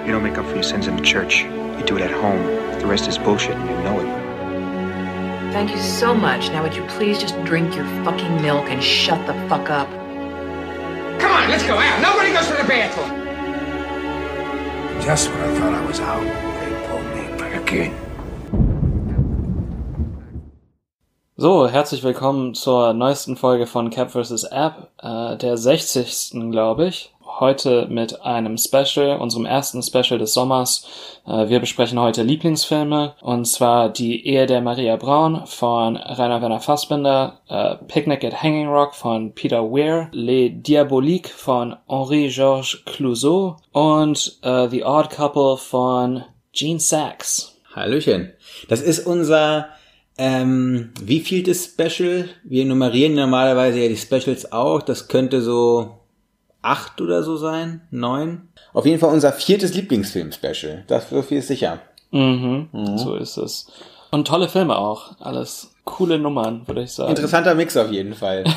You don't make up for your sins in the church. You do it at home. The rest is bullshit and you know it. Thank you so much. Now would you please just drink your fucking milk and shut the fuck up? Come on, let's go out. Nobody goes to the bathroom. Just when I thought I was out, they pulled me back in. So, herzlich willkommen zur neuesten Folge von Cap vs. App, der 60. glaube ich. Heute mit einem Special, unserem ersten Special des Sommers. Wir besprechen heute Lieblingsfilme, und zwar Die Ehe der Maria Braun von Rainer Werner Fassbinder, Picnic at Hanging Rock von Peter Weir, Les Diaboliques von Henri-Georges Clouzot und The Odd Couple von Gene Saks. Hallöchen. Das ist unser wievieltes Special? Wir nummerieren normalerweise ja die Specials auch. Das könnte so 8 oder so sein, 9. Auf jeden Fall unser 4. Lieblingsfilm-Special. Das so viel ist sicher. So ist es. Und tolle Filme auch. Alles coole Nummern, würde ich sagen. Interessanter Mix auf jeden Fall.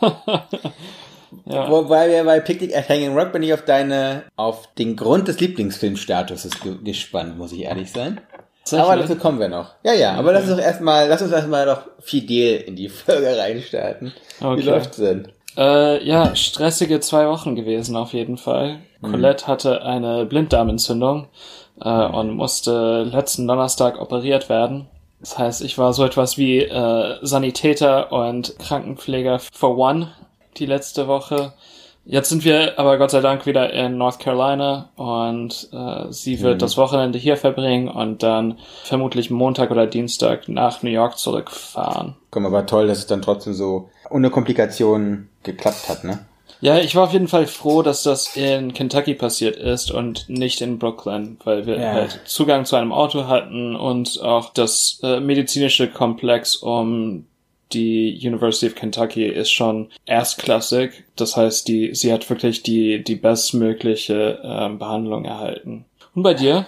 Ja. Wobei wir bei Picnic at Hanging Rock bin ich auf den Grund des Lieblingsfilmstatuses gespannt, muss ich ehrlich sein. Aber dazu kommen wir noch. Ja, aber lass uns erstmal doch fidel in die Folge reinstarten. Okay. Wie läuft's denn? Ja, stressige 2 Wochen gewesen auf jeden Fall. Colette hatte eine Blinddarmentzündung und musste letzten Donnerstag operiert werden. Das heißt, ich war so etwas wie Sanitäter und Krankenpfleger for one die letzte Woche. Jetzt sind wir aber Gott sei Dank wieder in North Carolina und sie wird das Wochenende hier verbringen und dann vermutlich Montag oder Dienstag nach New York zurückfahren. Komm, aber toll, dass es dann trotzdem so ohne Komplikationen geklappt hat, ne? Ja, ich war auf jeden Fall froh, dass das in Kentucky passiert ist und nicht in Brooklyn, weil wir halt Zugang zu einem Auto hatten und auch das medizinische Komplex um die University of Kentucky ist schon erstklassig. Das heißt, sie hat wirklich die bestmögliche Behandlung erhalten. Und bei dir?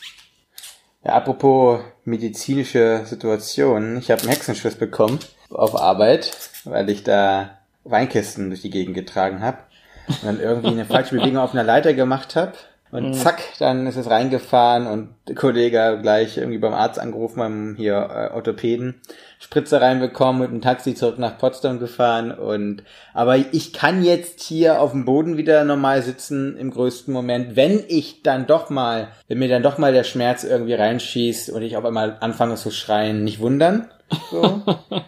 Ja, apropos medizinische Situation. Ich habe einen Hexenschuss bekommen auf Arbeit, weil ich da Weinkisten durch die Gegend getragen habe und dann irgendwie eine falsche Bewegung auf einer Leiter gemacht habe. Und zack, dann ist es reingefahren und der Kollege gleich irgendwie beim Arzt angerufen, beim hier Orthopäden, Spritze reinbekommen, mit dem Taxi zurück nach Potsdam gefahren aber ich kann jetzt hier auf dem Boden wieder normal sitzen im größten Moment, wenn mir dann doch mal der Schmerz irgendwie reinschießt und ich auf einmal anfange zu schreien, nicht wundern. So.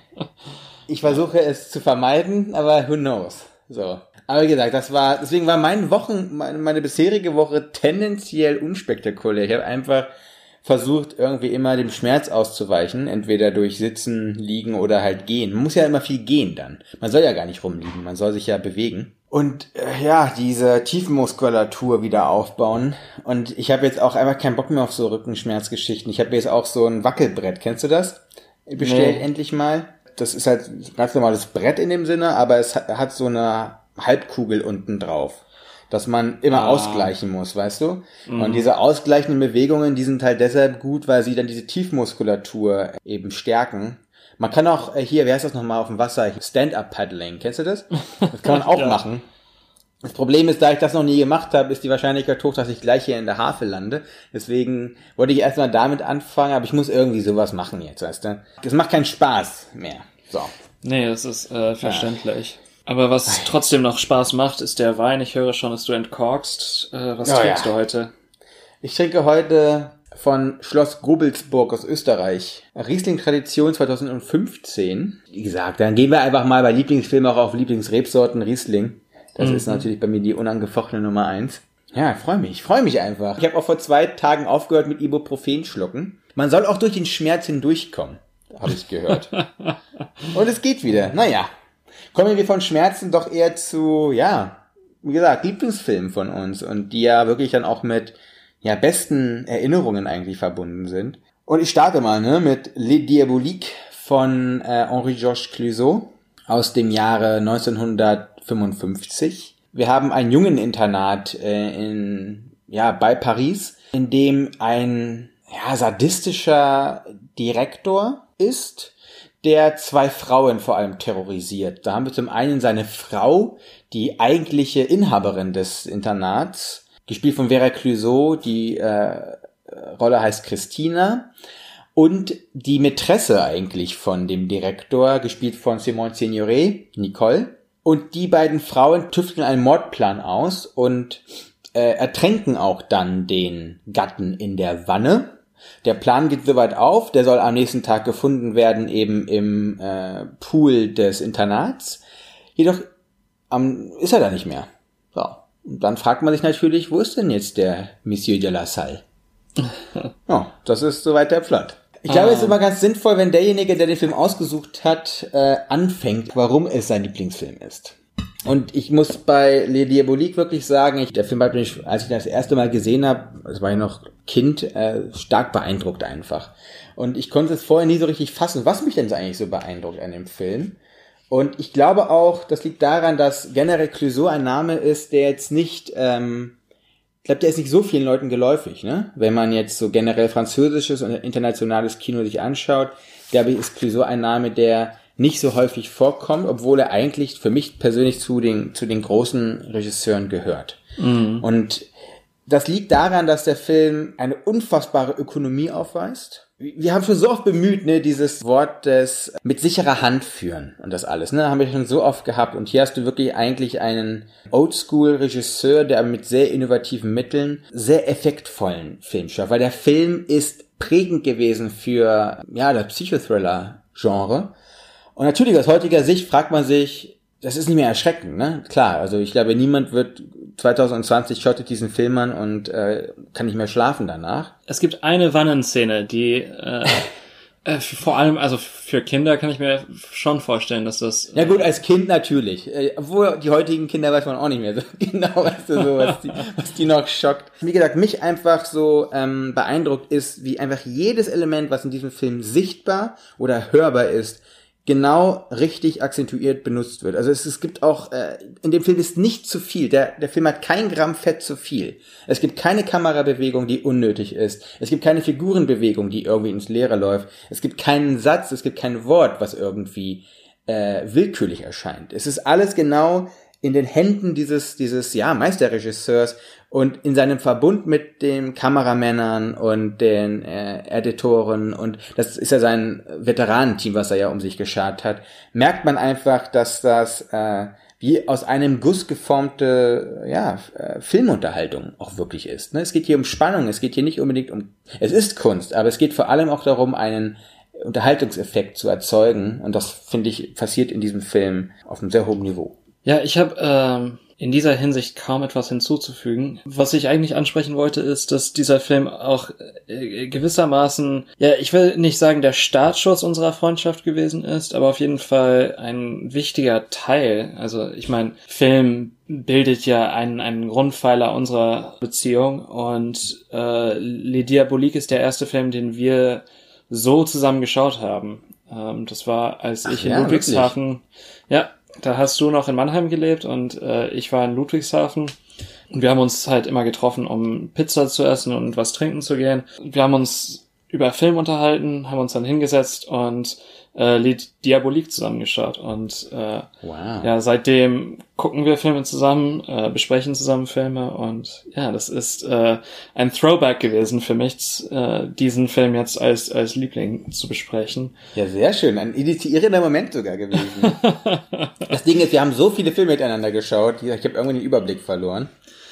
Ich versuche es zu vermeiden, aber who knows. So. Aber wie gesagt, deswegen war meine bisherige Woche tendenziell unspektakulär. Ich habe einfach versucht, irgendwie immer dem Schmerz auszuweichen, entweder durch Sitzen, Liegen oder halt Gehen. Man muss ja immer viel gehen dann. Man soll ja gar nicht rumliegen, man soll sich ja bewegen. Und diese Tiefenmuskulatur wieder aufbauen. Und ich habe jetzt auch einfach keinen Bock mehr auf so Rückenschmerzgeschichten. Ich habe jetzt auch so ein Wackelbrett. Kennst du das? Bestellt endlich mal. Das ist halt ein ganz normales Brett in dem Sinne, aber es hat so eine Halbkugel unten drauf, dass man immer ausgleichen muss, weißt du? Und diese ausgleichenden Bewegungen, die sind halt deshalb gut, weil sie dann diese Tiefmuskulatur eben stärken. Man kann auch hier, wie heißt das nochmal auf dem Wasser? Stand-up-Paddling, kennst du das? Das kann man auch machen. Das Problem ist, da ich das noch nie gemacht habe, ist die Wahrscheinlichkeit hoch, dass ich gleich hier in der Havel lande. Deswegen wollte ich erstmal damit anfangen, aber ich muss irgendwie sowas machen jetzt, weißt du? Das macht keinen Spaß mehr. So. Nee, das ist verständlich. Aber was trotzdem noch Spaß macht, ist der Wein. Ich höre schon, dass du entkorkst. Was trinkst du heute? Ich trinke heute von Schloss Gobelsburg aus Österreich. Riesling Tradition 2015. Wie gesagt, dann gehen wir einfach mal bei Lieblingsfilmen auch auf Lieblingsrebsorten Riesling. Das ist natürlich bei mir die unangefochtene Nummer 1. Ja, ich freue mich einfach. Ich habe auch vor 2 Tagen aufgehört mit Ibuprofen schlucken. Man soll auch durch den Schmerz hindurchkommen, habe ich gehört. Und es geht wieder. Naja. Kommen wir von Schmerzen doch eher zu, wie gesagt, Lieblingsfilmen von uns und die ja wirklich dann auch mit, besten Erinnerungen eigentlich verbunden sind. Und ich starte mal, mit Les Diaboliques von Henri-Georges Clouzot aus dem Jahre 1955. Wir haben ein Jungeninternat bei Paris, in dem ein sadistischer Direktor ist, der 2 Frauen vor allem terrorisiert. Da haben wir zum einen seine Frau, die eigentliche Inhaberin des Internats, gespielt von Vera Clouseau, die Rolle heißt Christina, und die Mätresse eigentlich von dem Direktor, gespielt von Simone Signoret, Nicole. Und die beiden Frauen tüfteln einen Mordplan aus und ertränken auch dann den Gatten in der Wanne. Der Plan geht soweit auf, der soll am nächsten Tag gefunden werden, eben im Pool des Internats. Jedoch ist er da nicht mehr. So. Und dann fragt man sich natürlich, wo ist denn jetzt der Monsieur de la Salle? Ja, das ist soweit der Plot. Ich glaube, es ist immer ganz sinnvoll, wenn derjenige, der den Film ausgesucht hat, anfängt, warum es sein Lieblingsfilm ist. Und ich muss bei Les Diaboliques wirklich sagen, der Film hat mich, als ich das erste Mal gesehen habe, das war ich noch Kind, stark beeindruckt einfach. Und ich konnte es vorher nie so richtig fassen, was mich denn eigentlich so beeindruckt an dem Film. Und ich glaube auch, das liegt daran, dass generell Clouseau ein Name ist, der jetzt nicht, ich glaube, der ist nicht so vielen Leuten geläufig, ne? Wenn man jetzt so generell französisches und internationales Kino sich anschaut, glaube ich, ist Clouseau ein Name, der nicht so häufig vorkommt, obwohl er eigentlich für mich persönlich zu den großen Regisseuren gehört. Mhm. Und das liegt daran, dass der Film eine unfassbare Ökonomie aufweist. Wir haben schon so oft bemüht, ne, dieses Wort des mit sicherer Hand führen und das alles, ne, haben wir schon so oft gehabt. Und hier hast du wirklich eigentlich einen Oldschool-Regisseur, der mit sehr innovativen Mitteln sehr effektvollen Film schafft, weil der Film ist prägend gewesen für, ja, das Psychothriller-Genre. Und natürlich aus heutiger Sicht fragt man sich, das ist nicht mehr erschreckend, ne? Klar, also ich glaube, niemand wird 2020 schottet diesen Film an und kann nicht mehr schlafen danach. Es gibt eine Wannenszene, die vor allem, also für Kinder kann ich mir schon vorstellen, dass das... Ja gut, als Kind natürlich. Obwohl die heutigen Kinder weiß man auch nicht mehr so genau, was die noch schockt. Wie gesagt, mich einfach so beeindruckt ist, wie einfach jedes Element, was in diesem Film sichtbar oder hörbar ist, genau richtig akzentuiert benutzt wird. Also es gibt auch, in dem Film ist nicht zu viel. Der Film hat kein Gramm Fett zu viel. Es gibt keine Kamerabewegung, die unnötig ist. Es gibt keine Figurenbewegung, die irgendwie ins Leere läuft. Es gibt keinen Satz, es gibt kein Wort, was irgendwie willkürlich erscheint. Es ist alles genau in den Händen dieses Meisterregisseurs und in seinem Verbund mit den Kameramännern und den Editoren, und das ist ja sein Veteranenteam, was er ja um sich geschart hat, merkt man einfach, dass das wie aus einem Guss geformte Filmunterhaltung auch wirklich ist. Ne? Es geht hier um Spannung, es geht hier nicht unbedingt es ist Kunst, aber es geht vor allem auch darum, einen Unterhaltungseffekt zu erzeugen, und das, finde ich, passiert in diesem Film auf einem sehr hohen Niveau. Ja, ich habe in dieser Hinsicht kaum etwas hinzuzufügen. Was ich eigentlich ansprechen wollte, ist, dass dieser Film auch gewissermaßen, ja, ich will nicht sagen, der Startschuss unserer Freundschaft gewesen ist, aber auf jeden Fall ein wichtiger Teil. Also ich meine, Film bildet ja einen Grundpfeiler unserer Beziehung, und Les Diaboliques ist der erste Film, den wir so zusammen geschaut haben. Das war, als ich in Ludwigshafen... Wirklich? Ja, da hast du noch in Mannheim gelebt und ich war in Ludwigshafen. Und wir haben uns halt immer getroffen, um Pizza zu essen und was trinken zu gehen. Wir haben uns über Film unterhalten, haben uns dann hingesetzt und Les Diaboliques zusammengeschaut. Und ja, seitdem gucken wir Filme zusammen, besprechen zusammen Filme. Und ja, das ist ein Throwback gewesen für mich, diesen Film jetzt als Liebling zu besprechen. Ja, sehr schön. Ein initiierender Moment sogar gewesen. Das Ding ist, wir haben so viele Filme miteinander geschaut. Ich habe irgendwann den Überblick verloren.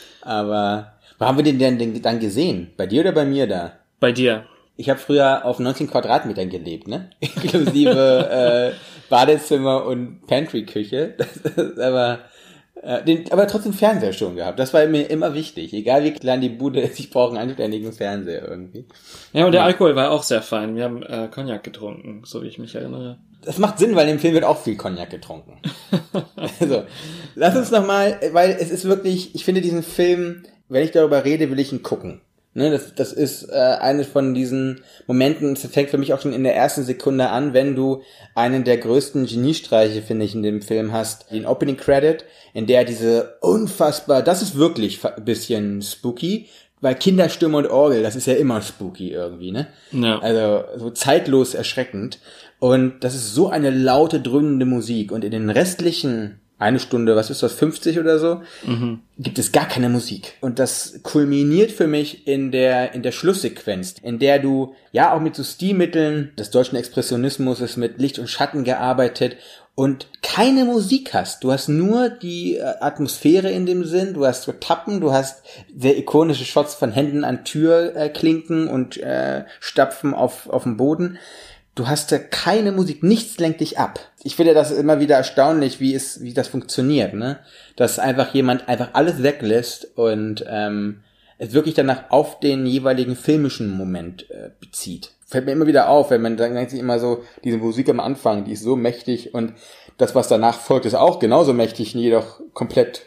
Aber wo haben wir den denn dann gesehen? Bei dir oder bei mir da? Bei dir. Ich habe früher auf 19 Quadratmetern gelebt, ne? Inklusive Badezimmer und Pantry-Küche. Aber trotzdem Fernseher schon gehabt. Das war mir immer wichtig. Egal wie klein die Bude ist, ich brauche einen anständigen Fernseher irgendwie. Ja, und der Alkohol war auch sehr fein. Wir haben Cognac getrunken, so wie ich mich erinnere. Das macht Sinn, weil im Film wird auch viel Cognac getrunken. Also, lass uns nochmal, weil es ist wirklich, ich finde diesen Film, wenn ich darüber rede, will ich ihn gucken. Ne, das ist eines von diesen Momenten, das fängt für mich auch schon in der ersten Sekunde an, wenn du einen der größten Geniestreiche, finde ich, in dem Film hast, den Opening Credit, in der diese unfassbar, das ist wirklich ein bisschen spooky, weil Kinderstimme und Orgel, das ist ja immer spooky irgendwie, ne? Ja. Also so zeitlos erschreckend. Und das ist so eine laute, dröhnende Musik. Und in den restlichen eine Stunde, was ist das, 50 oder so, gibt es gar keine Musik. Und das kulminiert für mich in der Schlusssequenz, in der du, ja, auch mit so Stilmitteln des deutschen Expressionismus ist mit Licht und Schatten gearbeitet und keine Musik hast. Du hast nur die Atmosphäre in dem Sinn, du hast so Tappen, du hast sehr ikonische Shots von Händen an Türklinken und Stapfen auf dem Boden. Du hast da keine Musik, nichts lenkt dich ab. Ich finde das immer wieder erstaunlich, wie das funktioniert, ne? Dass einfach jemand einfach alles weglässt und es wirklich danach auf den jeweiligen filmischen Moment bezieht. Fällt mir immer wieder auf, wenn man dann denkt sich immer so, diese Musik am Anfang, die ist so mächtig und das, was danach folgt, ist auch genauso mächtig, jedoch komplett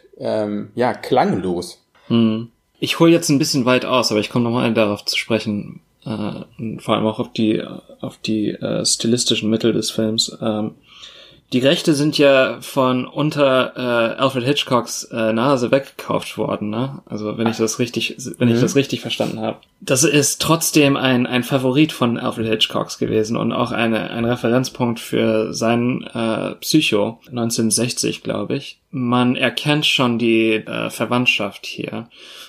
klanglos. Ich hole jetzt ein bisschen weit aus, aber ich komme nochmal darauf zu sprechen, vor allem auch auf die stilistischen Mittel des Films. Die Rechte sind ja von unter Alfred Hitchcocks Nase weggekauft worden, ne? Also wenn ich das richtig verstanden habe. Das ist trotzdem ein Favorit von Alfred Hitchcocks gewesen und auch ein Referenzpunkt für sein Psycho 1960, glaube ich. Man erkennt schon die Verwandtschaft hier.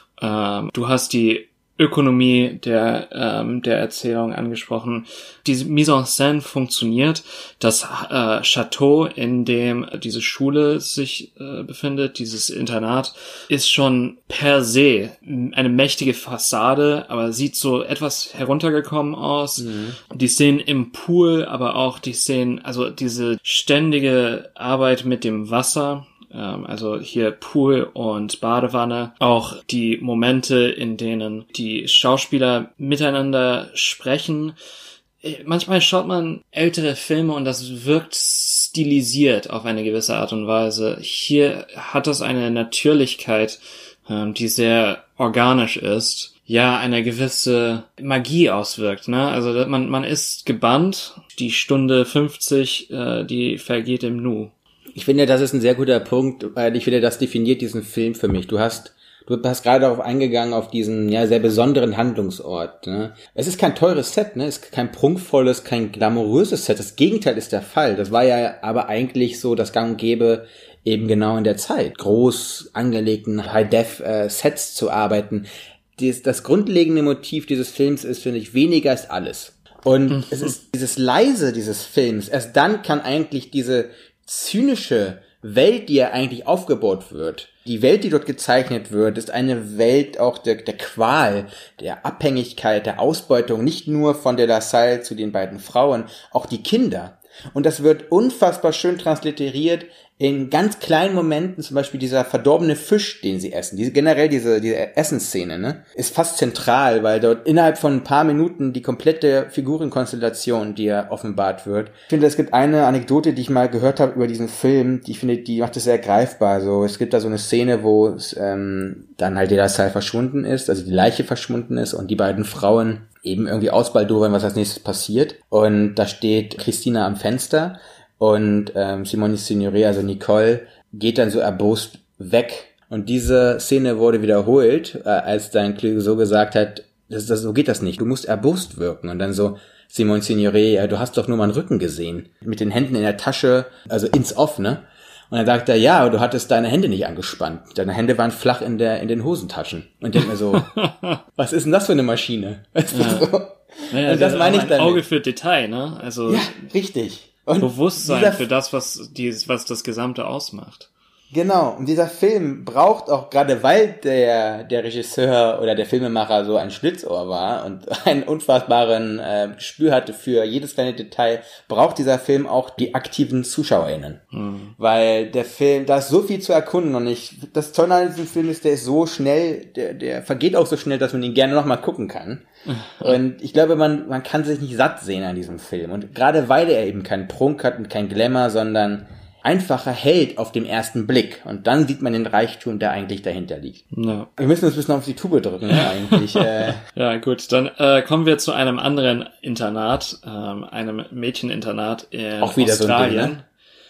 Du hast die Ökonomie der Erzählung angesprochen. Diese Mise en scène funktioniert. Das Chateau, in dem diese Schule sich befindet, dieses Internat, ist schon per se eine mächtige Fassade, aber sieht so etwas heruntergekommen aus. Die Szenen im Pool, aber auch die Szenen, also diese ständige Arbeit mit dem Wasser, also hier Pool und Badewanne, auch die Momente, in denen die Schauspieler miteinander sprechen. Manchmal schaut man ältere Filme und das wirkt stilisiert auf eine gewisse Art und Weise. Hier hat das eine Natürlichkeit, die sehr organisch ist, ja, eine gewisse Magie auswirkt, ne? Also man ist gebannt, die Stunde 50, die vergeht im Nu. Ich finde, das ist ein sehr guter Punkt, weil ich finde, das definiert diesen Film für mich. Du hast gerade darauf eingegangen, auf diesen, ja, sehr besonderen Handlungsort, ne? Es ist kein teures Set, ne? Es ist kein prunkvolles, kein glamouröses Set. Das Gegenteil ist der Fall. Das war ja aber eigentlich so das Gang und Gäbe eben genau in der Zeit. Groß angelegten High-Def-Sets zu arbeiten. Das grundlegende Motiv dieses Films ist, finde ich, weniger ist alles. Und es ist dieses Leise dieses Films. Erst dann kann eigentlich diese zynische Welt, die ja eigentlich aufgebaut wird, die Welt, die dort gezeichnet wird, ist eine Welt auch der Qual, der Abhängigkeit, der Ausbeutung, nicht nur von der LaSalle zu den beiden Frauen, auch die Kinder. Und das wird unfassbar schön transliteriert in ganz kleinen Momenten, zum Beispiel dieser verdorbene Fisch, den sie essen. Diese Essensszene, ne, ist fast zentral, weil dort innerhalb von ein paar Minuten die komplette Figurenkonstellation dir offenbart wird. Ich finde, es gibt eine Anekdote, die ich mal gehört habe über diesen Film, die ich finde, die macht es sehr greifbar. So, es gibt da so eine Szene, wo es, dann halt der LaSalle verschwunden ist, also die Leiche verschwunden ist und die beiden Frauen eben irgendwie ausbaldowern, was als nächstes passiert. Und da steht Christina am Fenster und Simone Signoret, also Nicole, geht dann so erbost weg. Und diese Szene wurde wiederholt, als dann Clouseau gesagt hat, so geht das nicht, du musst erbost wirken. Und dann so, Simone Signoret, ja, du hast doch nur meinen Rücken gesehen. Mit den Händen in der Tasche, also ins Off, ne? Und dann sagt er, ja, aber du hattest deine Hände nicht angespannt. Deine Hände waren flach in den Hosentaschen. Und denkt mir so, was ist denn das für eine Maschine? Weißt du, so? Naja, und das meine ich ein damit. Auge für Detail, ne? Also ja, richtig. Und Bewusstsein für das, was das Gesamte ausmacht. Genau, und dieser Film braucht auch, gerade weil der Regisseur oder der Filmemacher so ein Schlitzohr war und einen unfassbaren Gespür hatte für jedes kleine Detail, braucht dieser Film auch die aktiven ZuschauerInnen. Weil der Film, da ist so viel zu erkunden und das Tolle an diesem Film ist, der ist so schnell, der vergeht auch so schnell, dass man ihn gerne nochmal gucken kann. Und ich glaube, man kann sich nicht satt sehen an diesem Film. Und gerade weil er eben keinen Prunk hat und kein Glamour, sondern einfacher Held auf den ersten Blick. Und dann sieht man den Reichtum, der eigentlich dahinter liegt. Ja. Wir müssen uns ein bisschen auf die Tube drücken, eigentlich. Ja, gut. Dann kommen wir zu einem anderen Internat, einem Mädcheninternat in auch wieder Australien. So ein Ding, ne?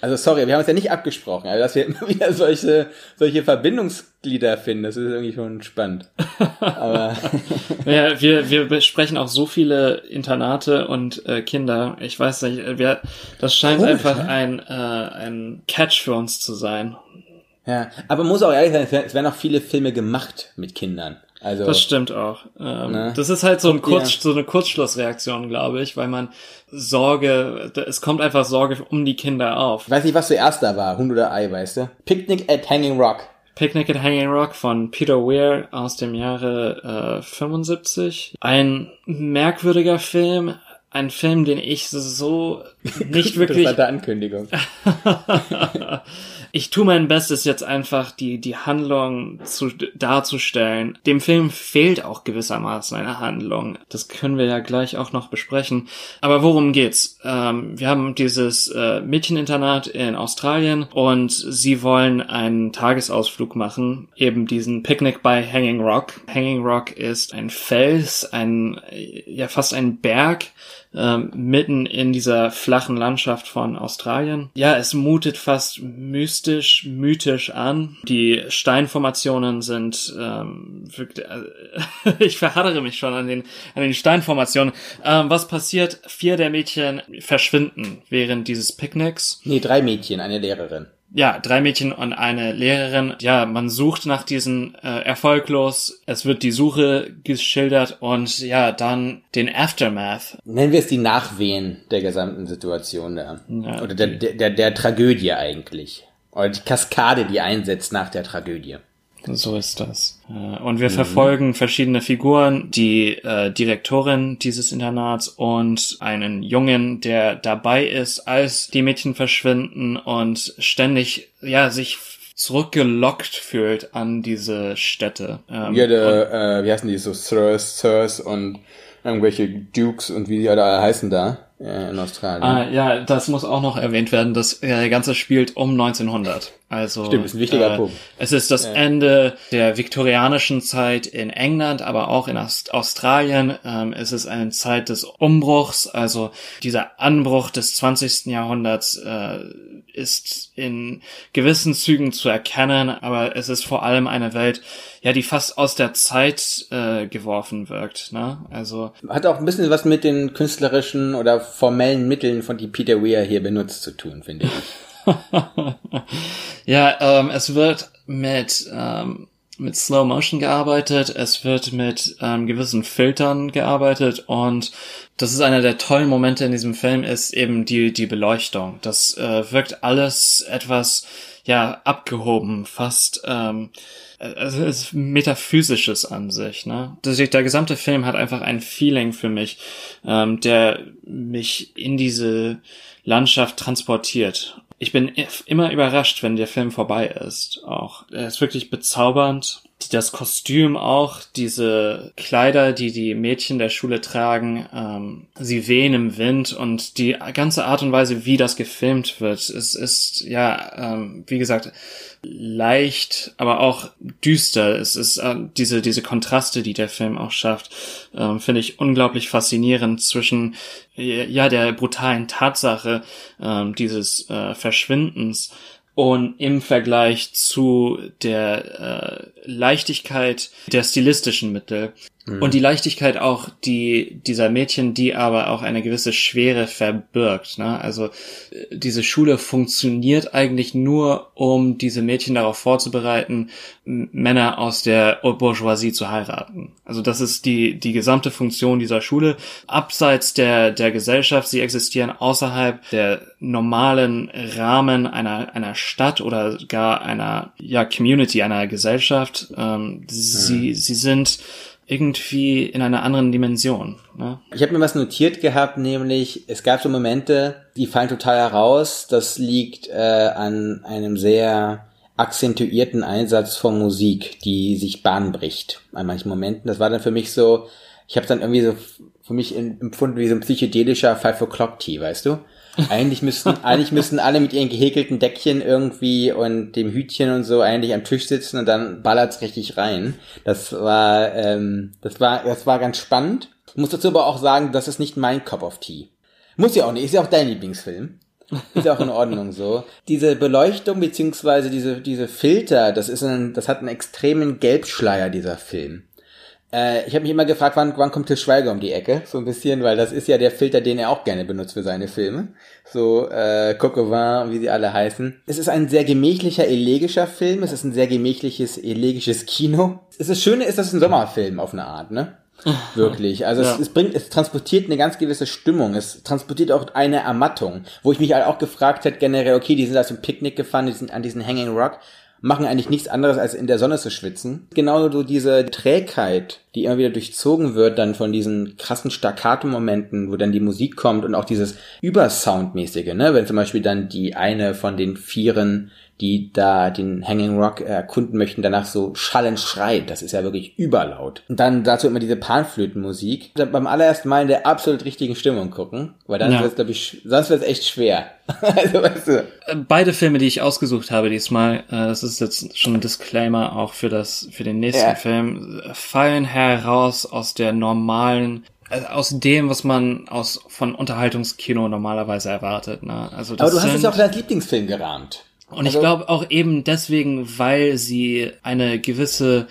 Also sorry, wir haben uns ja nicht abgesprochen, aber dass wir immer wieder solche Verbindungsglieder finden, das ist irgendwie schon spannend. Aber ja, wir besprechen auch so viele Internate und Kinder. Ich weiß nicht, das scheint einfach ein Catch für uns zu sein. Ja, aber muss auch ehrlich sein, es werden auch viele Filme gemacht mit Kindern. Also, das stimmt auch. Das ist halt so eine Kurzschlussreaktion, glaube ich, weil man es kommt einfach Sorge um die Kinder auf. Ich weiß nicht, was zuerst da war, Huhn oder Ei, weißt du? Picnic at Hanging Rock. Picnic at Hanging Rock von Peter Weir aus dem Jahre 75. Ein merkwürdiger Film. Ein Film, den ich so nicht wirklich... Das war die Ankündigung. Ich tue mein Bestes, jetzt einfach die Handlung darzustellen. Dem Film fehlt auch gewissermaßen eine Handlung. Das können wir ja gleich auch noch besprechen. Aber worum geht's? Wir haben dieses Mädcheninternat in Australien und sie wollen einen Tagesausflug machen. Eben diesen Picnic by Hanging Rock. Hanging Rock ist ein Fels, fast ein Berg, mitten in dieser flachen Landschaft von Australien. Ja, es mutet fast mythisch an. Die Steinformationen sind wirklich, ich verhaddere mich schon an den Steinformationen. Was passiert? 4 der Mädchen verschwinden während dieses Picknicks. Nee, 3 Mädchen, eine Lehrerin. Ja, 3 Mädchen und eine Lehrerin. Ja, man sucht nach diesen erfolglos. Es wird die Suche geschildert und ja, dann den Aftermath. Nennen wir es die Nachwehen der gesamten Situation da. Ja, oder der Tragödie eigentlich. Oder die Kaskade, die einsetzt nach der Tragödie. So ist das. Und wir verfolgen verschiedene Figuren, die Direktorin dieses Internats und einen Jungen, der dabei ist, als die Mädchen verschwinden und ständig, sich zurückgelockt fühlt an diese Stätte. Wie heißen die so? Sirs und irgendwelche Dukes und wie die alle heißen da in Australien. Ja, das muss auch noch erwähnt werden. Das Ganze spielt um 1900. Also, stimmt, ist ein wichtiger Punkt. Es ist das Ende der viktorianischen Zeit in England, aber auch in Australien. Es ist eine Zeit des Umbruchs. Also dieser Anbruch des 20. Jahrhunderts ist in gewissen Zügen zu erkennen, aber es ist vor allem eine Welt, die fast aus der Zeit geworfen wirkt. Ne? Also hat auch ein bisschen was mit den künstlerischen oder formellen Mitteln, von die Peter Weir hier benutzt, zu tun, finde ich. Es wird mit Slow Motion gearbeitet, es wird mit gewissen Filtern gearbeitet und das ist einer der tollen Momente in diesem Film, ist eben die Beleuchtung. Das wirkt alles etwas abgehoben, fast es ist Metaphysisches an sich, ne? Der gesamte Film hat einfach ein Feeling für mich, der mich in diese Landschaft transportiert. Ich bin immer überrascht, wenn der Film vorbei ist, auch. Er ist wirklich bezaubernd. Das Kostüm auch, diese Kleider, die die Mädchen der Schule tragen, sie wehen im Wind und die ganze Art und Weise, wie das gefilmt wird, es ist, wie gesagt, leicht, aber auch düster. Es ist diese Kontraste, die der Film auch schafft, finde ich unglaublich faszinierend zwischen der brutalen Tatsache dieses Verschwindens und im Vergleich zu der Leichtigkeit der stilistischen Mittel und die Leichtigkeit auch dieser Mädchen, die aber auch eine gewisse Schwere verbirgt, ne? Also diese Schule funktioniert eigentlich nur, um diese Mädchen darauf vorzubereiten, Männer aus der Bourgeoisie zu heiraten. Also das ist die gesamte Funktion dieser Schule. Abseits der Gesellschaft, sie existieren außerhalb der normalen Rahmen einer Stadt oder gar einer Community, einer Gesellschaft. Sie sind irgendwie in einer anderen Dimension. Ne? Ich habe mir was notiert gehabt, nämlich es gab so Momente, die fallen total heraus. Das liegt an einem sehr akzentuierten Einsatz von Musik, die sich Bahn bricht an manchen Momenten. Das war dann für mich so, ich habe dann irgendwie so für mich empfunden wie so ein psychedelischer 5 O'Clock Tea, weißt du? Eigentlich müssten alle mit ihren gehäkelten Deckchen irgendwie und dem Hütchen und so eigentlich am Tisch sitzen und dann ballert's richtig rein. Das war ganz spannend. Ich muss dazu aber auch sagen, das ist nicht mein Cup of Tea. Muss ja auch nicht, ist ja auch dein Lieblingsfilm. Ist auch in Ordnung so. Diese Beleuchtung beziehungsweise diese Filter, das hat einen extremen Gelbschleier, dieser Film. Ich habe mich immer gefragt, wann kommt Til Schweiger um die Ecke? So ein bisschen, weil das ist ja der Filter, den er auch gerne benutzt für seine Filme. So Coquevin, wie sie alle heißen. Es ist ein sehr gemächlicher, elegischer Film. Es ist ein sehr gemächliches, elegisches Kino. Das Schöne ist, das ist ein Sommerfilm auf eine Art, ne? Wirklich. Also ja. Es transportiert eine ganz gewisse Stimmung. Es transportiert auch eine Ermattung. Wo ich mich halt auch gefragt hätte, generell, okay, die sind da zum Picknick gefahren, die sind an diesen Hanging Rock, machen eigentlich nichts anderes, als in der Sonne zu schwitzen. Genau so diese Trägheit, die immer wieder durchzogen wird dann von diesen krassen Staccato-Momenten, wo dann die Musik kommt und auch dieses Übersoundmäßige, ne? Wenn zum Beispiel dann die eine von den Vieren, die da den Hanging Rock erkunden möchten, danach so schallend schreit. Das ist ja wirklich überlaut. Und dann dazu immer diese Panflötenmusik. Beim allerersten Mal in der absolut richtigen Stimmung gucken, weil dann wird es, glaube ich, sonst wird es echt schwer. Also, weißt du. Beide Filme, die ich ausgesucht habe diesmal, das ist jetzt schon ein Disclaimer auch für den nächsten Film, fallen heraus aus der normalen, aus dem, was man von Unterhaltungskino normalerweise erwartet. Ne? Also das aber du hast es ja auch als Lieblingsfilm gerahmt. Und ich glaube auch eben deswegen, weil sie eine gewisse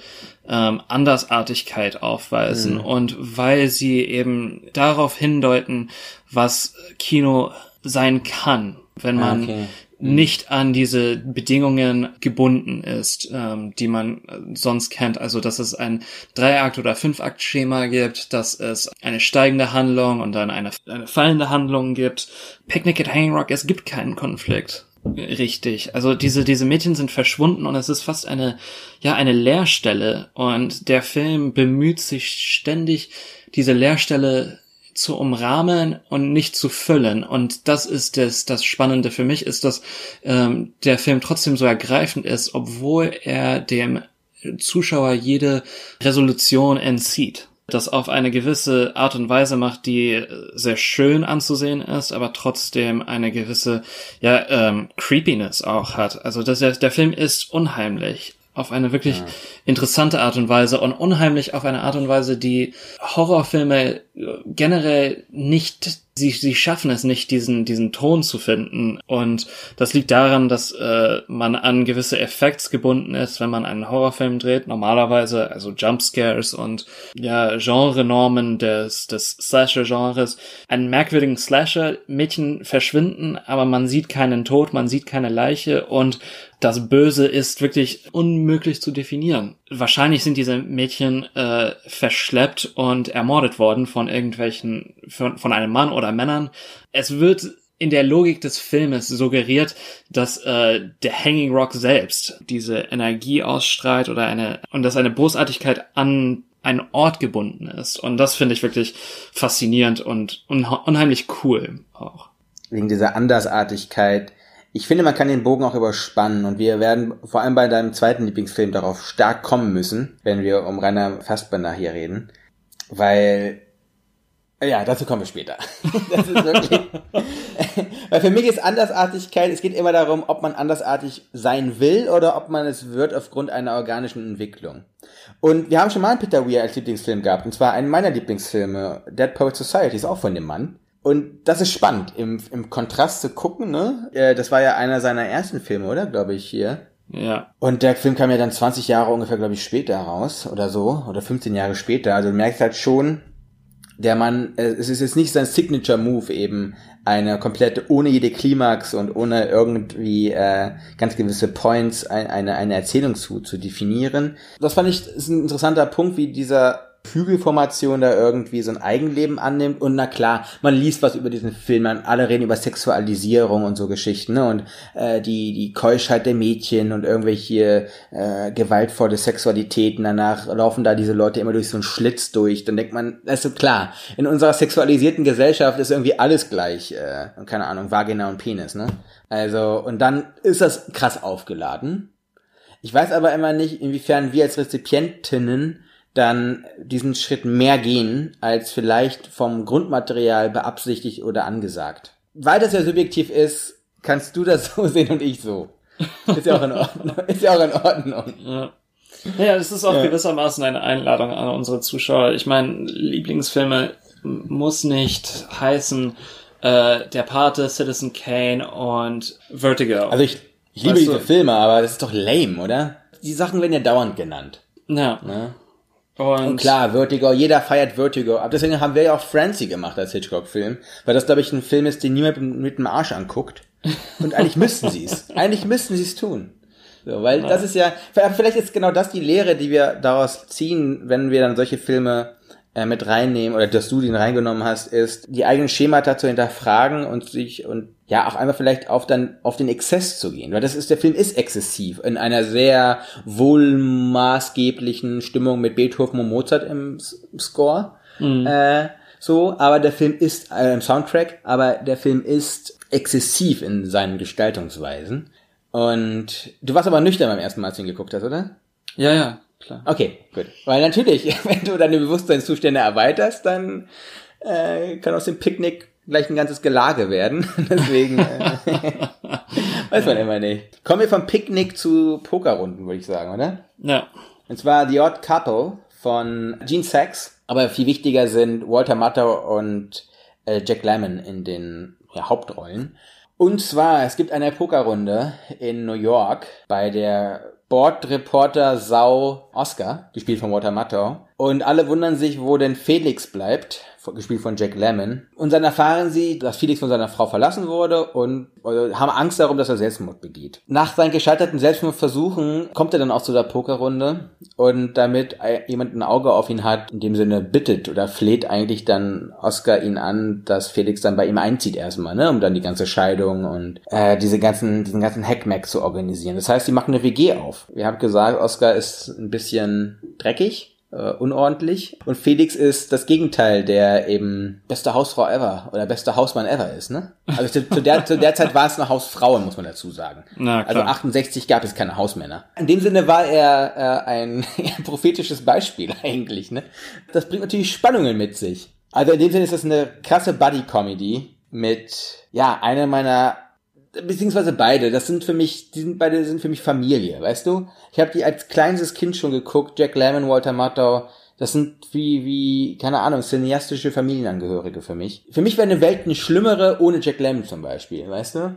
Andersartigkeit aufweisen und weil sie eben darauf hindeuten, was Kino sein kann, wenn man nicht an diese Bedingungen gebunden ist, die man sonst kennt. Also, dass es ein 3-Akt- oder 5-Akt-Schema gibt, dass es eine steigende Handlung und dann eine fallende Handlung gibt. Picnic at Hanging Rock, es gibt keinen Konflikt. Richtig. Also diese Mädchen sind verschwunden und es ist fast eine Leerstelle und der Film bemüht sich ständig, diese Leerstelle zu umrahmen und nicht zu füllen. Und das ist das Spannende für mich, ist, dass der Film trotzdem so ergreifend ist, obwohl er dem Zuschauer jede Resolution entzieht. Das auf eine gewisse Art und Weise macht, die sehr schön anzusehen ist, aber trotzdem eine gewisse Creepiness auch hat. Also der Film ist unheimlich auf eine wirklich interessante Art und Weise und unheimlich auf eine Art und Weise, die Horrorfilme generell nicht, sie schaffen es nicht, diesen Ton zu finden. Und das liegt daran, dass man an gewisse Effekte gebunden ist, wenn man einen Horrorfilm dreht. Normalerweise, also Jumpscares und Genre-Normen des Slasher-Genres. Einen merkwürdigen Slasher, Mädchen verschwinden, aber man sieht keinen Tod, man sieht keine Leiche und das Böse ist wirklich unmöglich zu definieren. Wahrscheinlich sind diese Mädchen verschleppt und ermordet worden von einem Mann oder Männern. Es wird in der Logik des Filmes suggeriert, dass der Hanging Rock selbst diese Energie ausstrahlt und dass eine Bösartigkeit an einen Ort gebunden ist. Und das finde ich wirklich faszinierend und unheimlich cool auch. Wegen dieser Andersartigkeit. Ich finde, man kann den Bogen auch überspannen und wir werden vor allem bei deinem zweiten Lieblingsfilm darauf stark kommen müssen, wenn wir um Rainer Fassbinder hier reden, weil, dazu kommen wir später. Das ist wirklich, weil für mich ist Andersartigkeit, es geht immer darum, ob man andersartig sein will oder ob man es wird aufgrund einer organischen Entwicklung. Und wir haben schon mal einen Peter Weir als Lieblingsfilm gehabt, und zwar einen meiner Lieblingsfilme, Dead Poets Society, ist auch von dem Mann. Und das ist spannend, im Kontrast zu gucken, ne? Das war ja einer seiner ersten Filme, oder? Glaube ich, hier. Ja. Und der Film kam ja dann 20 Jahre ungefähr, glaube ich, später raus, oder so, oder 15 Jahre später. Also du merkst halt schon, der Mann, es ist jetzt nicht sein Signature-Move eben, eine komplette, ohne jede Klimax und ohne irgendwie ganz gewisse Points eine Erzählung zu definieren. Das fand ich, ist ein interessanter Punkt, wie dieser Hügelformation da irgendwie so ein Eigenleben annimmt. Und na klar, man liest was über diesen Film, alle reden über Sexualisierung und so Geschichten, ne? Und die Keuschheit der Mädchen und irgendwelche gewaltvolle Sexualitäten. Danach laufen da diese Leute immer durch so einen Schlitz durch. Dann denkt man, also klar, in unserer sexualisierten Gesellschaft ist irgendwie alles gleich. Keine Ahnung, Vagina und Penis, ne? Also, und dann ist das krass aufgeladen. Ich weiß aber immer nicht, inwiefern wir als Rezipientinnen dann diesen Schritt mehr gehen, als vielleicht vom Grundmaterial beabsichtigt oder angesagt. Weil das ja subjektiv ist, kannst du das so sehen und ich so. Ist ja auch in Ordnung. Ja, das ist auch gewissermaßen eine Einladung an unsere Zuschauer. Ich meine, Lieblingsfilme muss nicht heißen, Der Pate, Citizen Kane und Vertigo. Also ich liebe diese Filme, aber das ist doch lame, oder? Die Sachen werden ja dauernd genannt. Ja. Ne? Und klar, Vertigo, jeder feiert Vertigo. Aber deswegen haben wir ja auch Francie gemacht als Hitchcock-Film, weil das, glaube ich, ein Film ist, den niemand mit dem Arsch anguckt. Und eigentlich müssten sie es. Eigentlich müssten sie es tun. So, weil das ist ja, vielleicht ist genau das die Lehre, die wir daraus ziehen, wenn wir dann solche Filme mit reinnehmen, oder dass du den reingenommen hast, ist, die eigenen Schemata zu hinterfragen und ja, auch einmal vielleicht auf den Exzess zu gehen. Weil der Film ist exzessiv, in einer sehr wohlmaßgeblichen Stimmung mit Beethoven und Mozart im Score. Aber der Film ist, im Soundtrack, aber der Film ist exzessiv in seinen Gestaltungsweisen. Und du warst aber nüchtern beim ersten Mal, als du ihn geguckt hast, oder? Ja, klar. Okay, gut. Weil natürlich, wenn du deine Bewusstseinszustände erweiterst, dann kann aus dem Picknick gleich ein ganzes Gelage werden. Deswegen weiß man immer nicht. Kommen wir vom Picknick zu Pokerrunden, würde ich sagen, oder? Ja. Und zwar The Odd Couple von Gene Sachs. Aber viel wichtiger sind Walter Matthau und Jack Lemmon in den Hauptrollen. Und zwar, es gibt eine Pokerrunde in New York bei der Bordreporter Sau Oscar, gespielt von Walter Matthau. Und alle wundern sich, wo denn Felix bleibt, gespielt von Jack Lemmon. Und dann erfahren sie, dass Felix von seiner Frau verlassen wurde und haben Angst darum, dass er Selbstmord begeht. Nach seinen gescheiterten Selbstmordversuchen kommt er dann auch zu der Pokerrunde und damit jemand ein Auge auf ihn hat, in dem Sinne bittet oder fleht eigentlich dann Oscar ihn an, dass Felix dann bei ihm einzieht erstmal, ne, um dann die ganze Scheidung und diesen ganzen Hackmack zu organisieren. Das heißt, sie machen eine WG auf. Wir haben gesagt, Oscar ist ein bisschen dreckig, unordentlich. Und Felix ist das Gegenteil, der eben beste Hausfrau ever oder beste Hausmann ever ist, ne? Also zu der Zeit war es eine Hausfrau, muss man dazu sagen. Na, klar. Also 68 gab es keine Hausmänner. In dem Sinne war er ein prophetisches Beispiel eigentlich, ne? Das bringt natürlich Spannungen mit sich. Also in dem Sinne ist das eine krasse Buddy-Comedy mit, einer meiner, beziehungsweise beide, beide sind für mich Familie, weißt du? Ich habe die als kleines Kind schon geguckt, Jack Lemmon, Walter Matthau, das sind wie, keine Ahnung, cineastische Familienangehörige für mich. Für mich wäre eine Welt eine schlimmere ohne Jack Lemmon zum Beispiel, weißt du?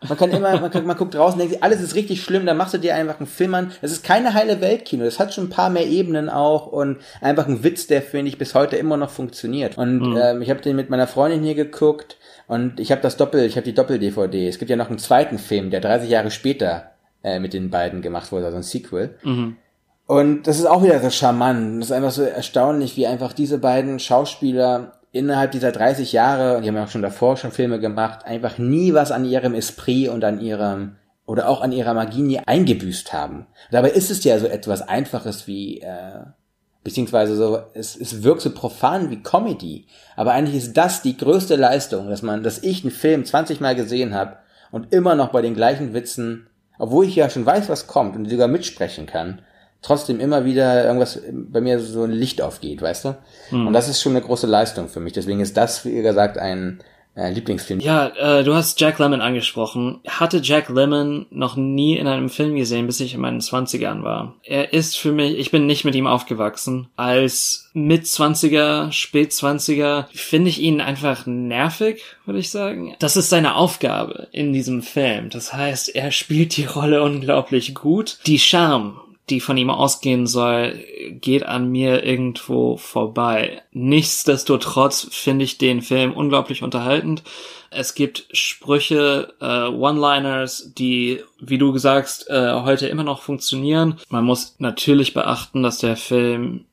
Man guckt draußen und denkt sich, alles ist richtig schlimm, dann machst du dir einfach einen Film an. Das ist keine heile Weltkino, das hat schon ein paar mehr Ebenen auch und einfach ein Witz, der, finde ich, bis heute immer noch funktioniert. Und ich habe den mit meiner Freundin hier geguckt und ich habe die Doppel-DVD. Es gibt ja noch einen zweiten Film, der 30 Jahre später mit den beiden gemacht wurde, also ein Sequel. Und das ist auch wieder so charmant. Das ist einfach so erstaunlich, wie einfach diese beiden Schauspieler innerhalb dieser 30 Jahre, und die haben ja auch schon davor schon Filme gemacht, einfach nie was an ihrem Esprit und an ihrem, oder auch an ihrer Magie nie eingebüßt haben. Dabei ist es ja so etwas Einfaches wie, beziehungsweise so, es wirkt so profan wie Comedy. Aber eigentlich ist das die größte Leistung, dass ich einen Film 20 Mal gesehen habe und immer noch bei den gleichen Witzen, obwohl ich ja schon weiß, was kommt und sogar mitsprechen kann, trotzdem immer wieder irgendwas bei mir so ein Licht aufgeht, weißt du? Und das ist schon eine große Leistung für mich. Deswegen ist das, wie gesagt, ein Lieblingsfilm. Ja, du hast Jack Lemmon angesprochen. Hatte Jack Lemmon noch nie in einem Film gesehen, bis ich in meinen 20ern war. Er ist für mich, ich bin nicht mit ihm aufgewachsen. Als Mit-20er, Spät-20er finde ich ihn einfach nervig, würde ich sagen. Das ist seine Aufgabe in diesem Film. Das heißt, er spielt die Rolle unglaublich gut. Die Charme, die von ihm ausgehen soll, geht an mir irgendwo vorbei. Nichtsdestotrotz finde ich den Film unglaublich unterhaltend. Es gibt Sprüche, One-Liners, die, wie du sagst, heute immer noch funktionieren. Man muss natürlich beachten, dass der Film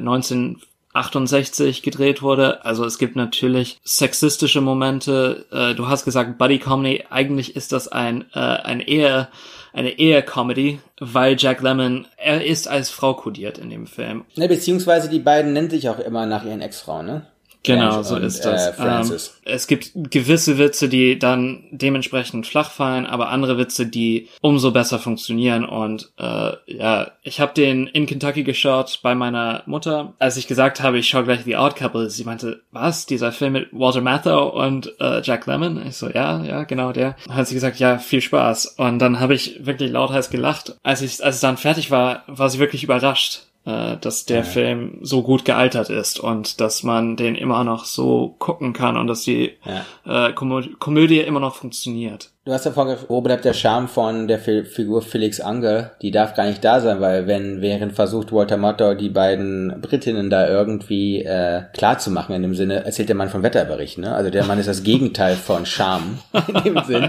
1968 gedreht wurde. Also es gibt natürlich sexistische Momente. Du hast gesagt, Buddy Comedy. Eigentlich ist das eine Ehe-Comedy, weil Jack Lemmon, er ist als Frau kodiert in dem Film. Ne, beziehungsweise die beiden nennen sich auch immer nach ihren Ex-Frauen, ne? Genau, so ist das. Francis. Es gibt gewisse Witze, die dann dementsprechend flach fallen, aber andere Witze, die umso besser funktionieren. Und ich habe den in Kentucky geschaut bei meiner Mutter. Als ich gesagt habe, ich schaue gleich The Odd Couple, sie meinte, was? Dieser Film mit Walter Matthau und Jack Lemmon? Ich so, ja, genau der. Dann hat sie gesagt, ja, viel Spaß. Und dann habe ich wirklich lauthals gelacht. Als es dann fertig war, war sie wirklich überrascht, dass der Film so gut gealtert ist und dass man den immer noch so gucken kann und dass die Komödie immer noch funktioniert. Du hast ja vorgefragt, wo bleibt der Charme von der Figur Felix Unger? Die darf gar nicht da sein, weil während versucht Walter Matthau die beiden Britinnen da irgendwie klar zu machen, in dem Sinne erzählt der Mann von Wetterberichten, ne? Also der Mann ist das Gegenteil von Charme in dem Sinn.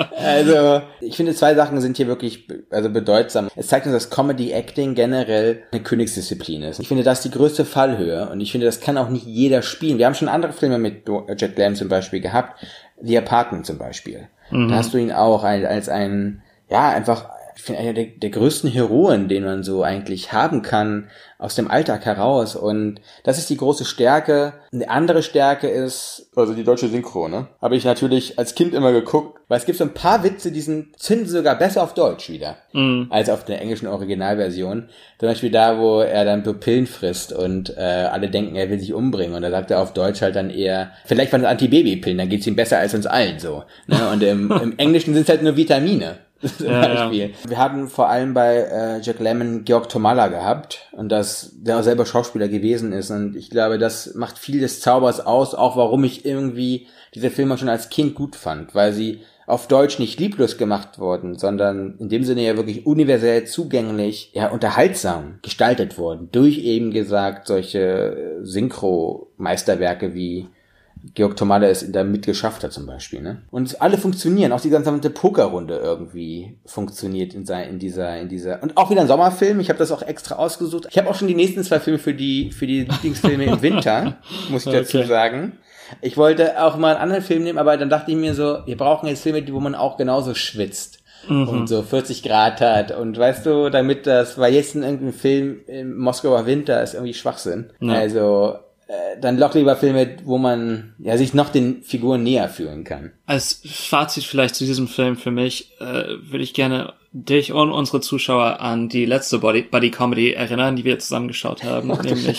Also ich finde, 2 Sachen sind hier wirklich bedeutsam. Es zeigt uns, dass Comedy Acting generell eine Königsdisziplin ist. Ich finde, das ist die größte Fallhöhe und ich finde, das kann auch nicht jeder spielen. Wir haben schon andere Filme mit Jack Lemmon zum Beispiel gehabt, The Apartment zum Beispiel. Da hast du ihn auch als einen, einfach, ich finde, einer der größten Heroen, den man so eigentlich haben kann, aus dem Alltag heraus. Und das ist die große Stärke. Eine andere Stärke ist, also die deutsche Synchro, ne? Habe ich natürlich als Kind immer geguckt, weil es gibt so ein paar Witze, die zünden sogar besser auf Deutsch wieder, als auf der englischen Originalversion. Zum Beispiel da, wo er dann Pupillen frisst und alle denken, er will sich umbringen. Und da sagt er auf Deutsch halt dann eher, vielleicht waren es Antibabypillen, dann geht's ihm besser als uns allen so. Ne? Und im Englischen sind es halt nur Vitamine. Zum Beispiel. Ja. Wir hatten vor allem bei Jack Lemmon Georg Tomalla gehabt und der auch selber Schauspieler gewesen ist und ich glaube, das macht viel des Zaubers aus, auch warum ich irgendwie diese Filme schon als Kind gut fand, weil sie auf Deutsch nicht lieblos gemacht wurden, sondern in dem Sinne ja wirklich universell zugänglich, unterhaltsam gestaltet wurden, durch eben gesagt solche Synchro-Meisterwerke wie Georg Tomalla es da mitgeschafft hat zum Beispiel, ne? Und alle funktionieren, auch die gesamte Pokerrunde irgendwie funktioniert in dieser und auch wieder ein Sommerfilm, ich habe das auch extra ausgesucht. Ich habe auch schon die nächsten 2 Filme für die Lieblingsfilme im Winter, muss ich dazu sagen. Ich wollte auch mal einen anderen Film nehmen, aber dann dachte ich mir so, wir brauchen jetzt Filme, wo man auch genauso schwitzt. Und so 40 Grad hat und weißt du, weil jetzt irgendein Film im Moskauer Winter ist irgendwie Schwachsinn. Ja. Also dann doch lieber Filme, wo man sich noch den Figuren näher fühlen kann. Als Fazit vielleicht zu diesem Film für mich würde ich gerne dich und unsere Zuschauer an die letzte Buddy-Comedy erinnern, die wir zusammengeschaut haben, nämlich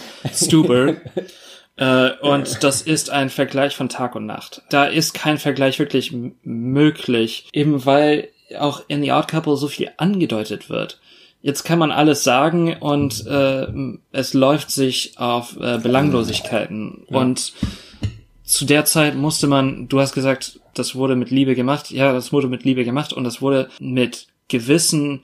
Stuber. Und das ist ein Vergleich von Tag und Nacht. Da ist kein Vergleich wirklich möglich, eben weil auch in The Odd Couple so viel angedeutet wird. Jetzt kann man alles sagen und es läuft sich auf Belanglosigkeiten. Ja. Und zu der Zeit musste man, du hast gesagt, das wurde mit Liebe gemacht. Ja, das wurde mit Liebe gemacht und das wurde mit gewissen,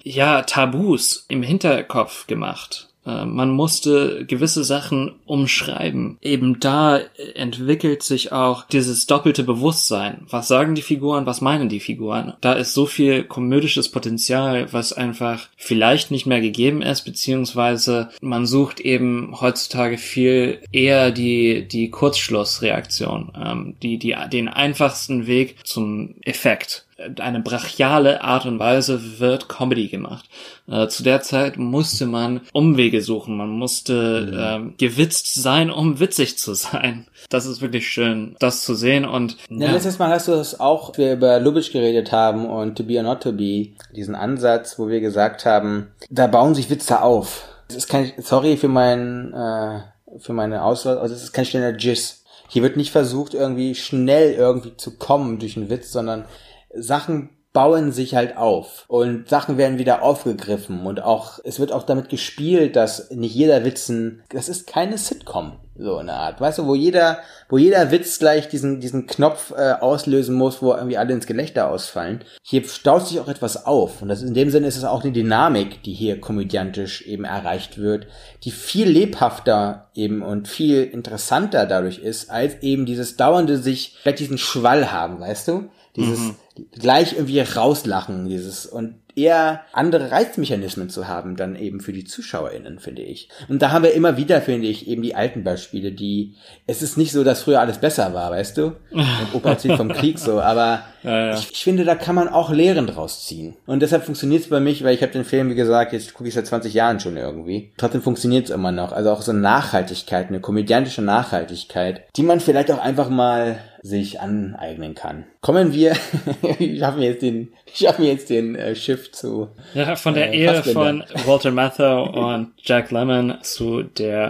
Tabus im Hinterkopf gemacht. Man musste gewisse Sachen umschreiben. Eben da entwickelt sich auch dieses doppelte Bewusstsein. Was sagen die Figuren, was meinen die Figuren? Da ist so viel komödisches Potenzial, was einfach vielleicht nicht mehr gegeben ist, beziehungsweise man sucht eben heutzutage viel eher die Kurzschlussreaktion, den einfachsten Weg zum Effekt. Eine brachiale Art und Weise wird Comedy gemacht. Zu der Zeit musste man Umwege suchen, man musste gewitzt sein, um witzig zu sein. Das ist wirklich schön, das zu sehen. Und letztes Mal hast du das auch, wir über Lubitsch geredet haben und To Be or Not To Be, diesen Ansatz, wo wir gesagt haben, da bauen sich Witze auf. Das ist kein, sorry für meine Auswahl, also es ist kein schneller Jizz. Hier wird nicht versucht, irgendwie schnell irgendwie zu kommen durch einen Witz, sondern Sachen bauen sich halt auf und Sachen werden wieder aufgegriffen und auch, es wird auch damit gespielt, dass nicht jeder das ist keine Sitcom, so eine Art, weißt du, wo jeder Witz gleich diesen Knopf auslösen muss, wo irgendwie alle ins Gelächter ausfallen. Hier staut sich auch etwas auf und in dem Sinne ist es auch eine Dynamik, die hier komödiantisch eben erreicht wird, die viel lebhafter eben und viel interessanter dadurch ist, als eben dieses dauernde sich vielleicht diesen Schwall haben, weißt du? Dieses gleich irgendwie rauslachen, und eher andere Reizmechanismen zu haben, dann eben für die ZuschauerInnen, finde ich. Und da haben wir immer wieder, finde ich, eben die alten Beispiele, es ist nicht so, dass früher alles besser war, weißt du? Und Opa erzählt vom Krieg so, aber ich finde, da kann man auch Lehren draus ziehen. Und deshalb funktioniert es bei mich, weil ich habe den Film, wie gesagt, jetzt gucke ich seit 20 Jahren schon irgendwie. Trotzdem funktioniert es immer noch. Also auch so eine Nachhaltigkeit, eine komödiantische Nachhaltigkeit, die man vielleicht auch einfach mal sich aneignen kann. Kommen wir, ich habe mir jetzt den Shift zu von der Ehe von Walter Matthau und Jack Lemmon zu der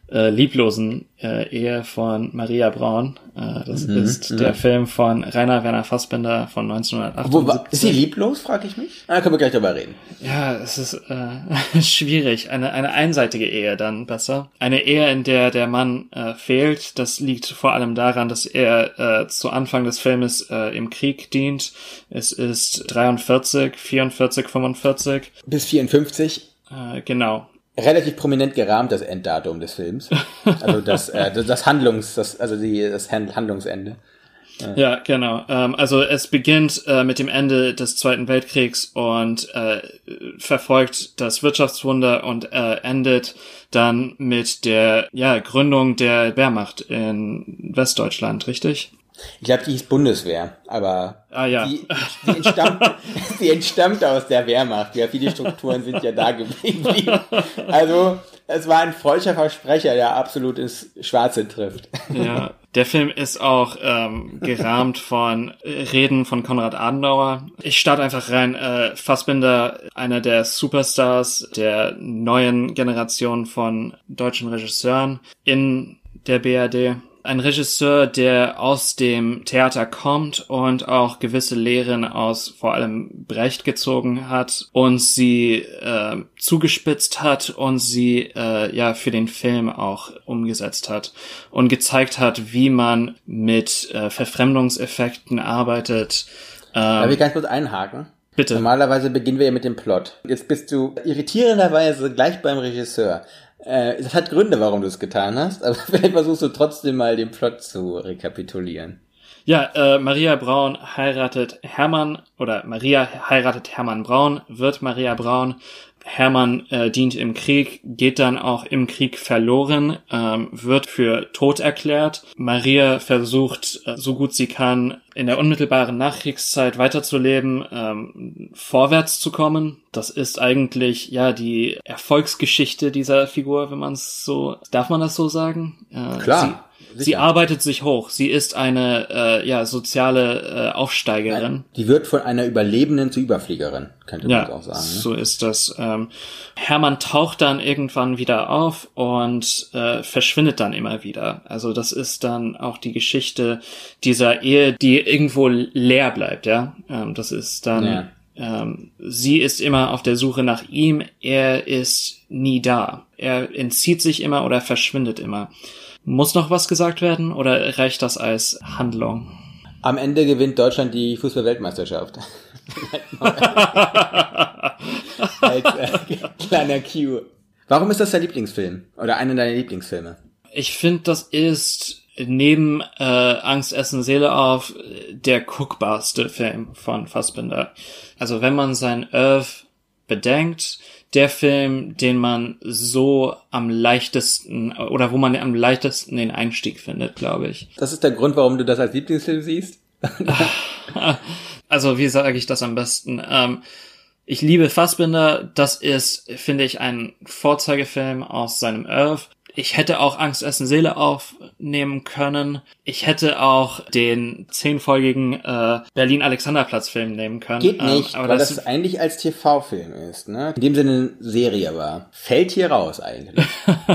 lieblosen Ehe von Maria Braun. Das ist der Film von Rainer Werner Fassbinder von 1978. Ist sie lieblos, frage ich mich? Können wir gleich drüber reden. Ja, es ist schwierig. Eine einseitige Ehe dann besser. Eine Ehe, in der der Mann fehlt. Das liegt vor allem daran, dass er zu Anfang des Filmes im Krieg dient. Es ist 43, 44, 45. Bis 54. Genau. Relativ prominent gerahmt, das Enddatum des Films. Also das Handlungsende. Ja, genau. Also es beginnt mit dem Ende des Zweiten Weltkriegs und verfolgt das Wirtschaftswunder und endet dann mit der Gründung der Wehrmacht in Westdeutschland, richtig? Ich glaube, die hieß Bundeswehr, aber ja. die entstammt aus der Wehrmacht. Ja, viele Strukturen sind ja da geblieben. Also, es war ein freudscher Versprecher, der absolut ins Schwarze trifft. Ja, der Film ist auch gerahmt von Reden von Konrad Adenauer. Ich starte einfach rein. Fassbinder, einer der Superstars der neuen Generation von deutschen Regisseuren in der BRD. Ein Regisseur, der aus dem Theater kommt und auch gewisse Lehren aus vor allem Brecht gezogen hat und sie zugespitzt hat und sie für den Film auch umgesetzt hat und gezeigt hat, wie man mit Verfremdungseffekten arbeitet. Darf ich ganz kurz einhaken? Bitte. Normalerweise beginnen wir ja mit dem Plot. Jetzt bist du irritierenderweise gleich beim Regisseur. Das hat Gründe, warum du es getan hast, aber vielleicht versuchst du trotzdem mal den Plot zu rekapitulieren. Ja, Maria Braun heiratet Hermann Braun, wird Maria Braun. Hermann dient im Krieg, geht dann auch im Krieg verloren, wird für tot erklärt. Maria versucht, so gut sie kann, in der unmittelbaren Nachkriegszeit weiterzuleben, vorwärts zu kommen. Das ist eigentlich die Erfolgsgeschichte dieser Figur, wenn man es so, darf man das so sagen? Klar. Sie arbeitet sich hoch. Sie ist eine soziale Aufsteigerin. Nein, die wird von einer Überlebenden zur Überfliegerin, könnte man auch sagen. Ne? So ist das. Hermann taucht dann irgendwann wieder auf und verschwindet dann immer wieder. Also das ist dann auch die Geschichte dieser Ehe, die irgendwo leer bleibt. Ja, das ist dann. Ja. Sie ist immer auf der Suche nach ihm. Er ist nie da. Er entzieht sich immer oder verschwindet immer. Muss noch was gesagt werden oder reicht das als Handlung? Am Ende gewinnt Deutschland die Fußball-Weltmeisterschaft. Als kleiner Cue. Warum ist das dein Lieblingsfilm? Oder einer deiner Lieblingsfilme? Ich finde, das ist neben Angst, Essen, Seele auf der guckbarste Film von Fassbinder. Also wenn man sein Oeuvre bedenkt, der Film, den man so am leichtesten oder wo man am leichtesten den Einstieg findet, glaube ich. Das ist der Grund, warum du das als Lieblingsfilm siehst? Also wie sage ich das am besten? Ich liebe Fassbinder. Das ist, finde ich, ein Vorzeigefilm aus seinem Oeuvre. Ich hätte auch Angst, Essen, Seele aufnehmen können. Ich hätte auch den 10-folgigen Berlin-Alexanderplatz-Film nehmen können. Geht nicht, aber weil das eigentlich als TV-Film ist, ne? In dem Sinne eine Serie war. Fällt hier raus eigentlich.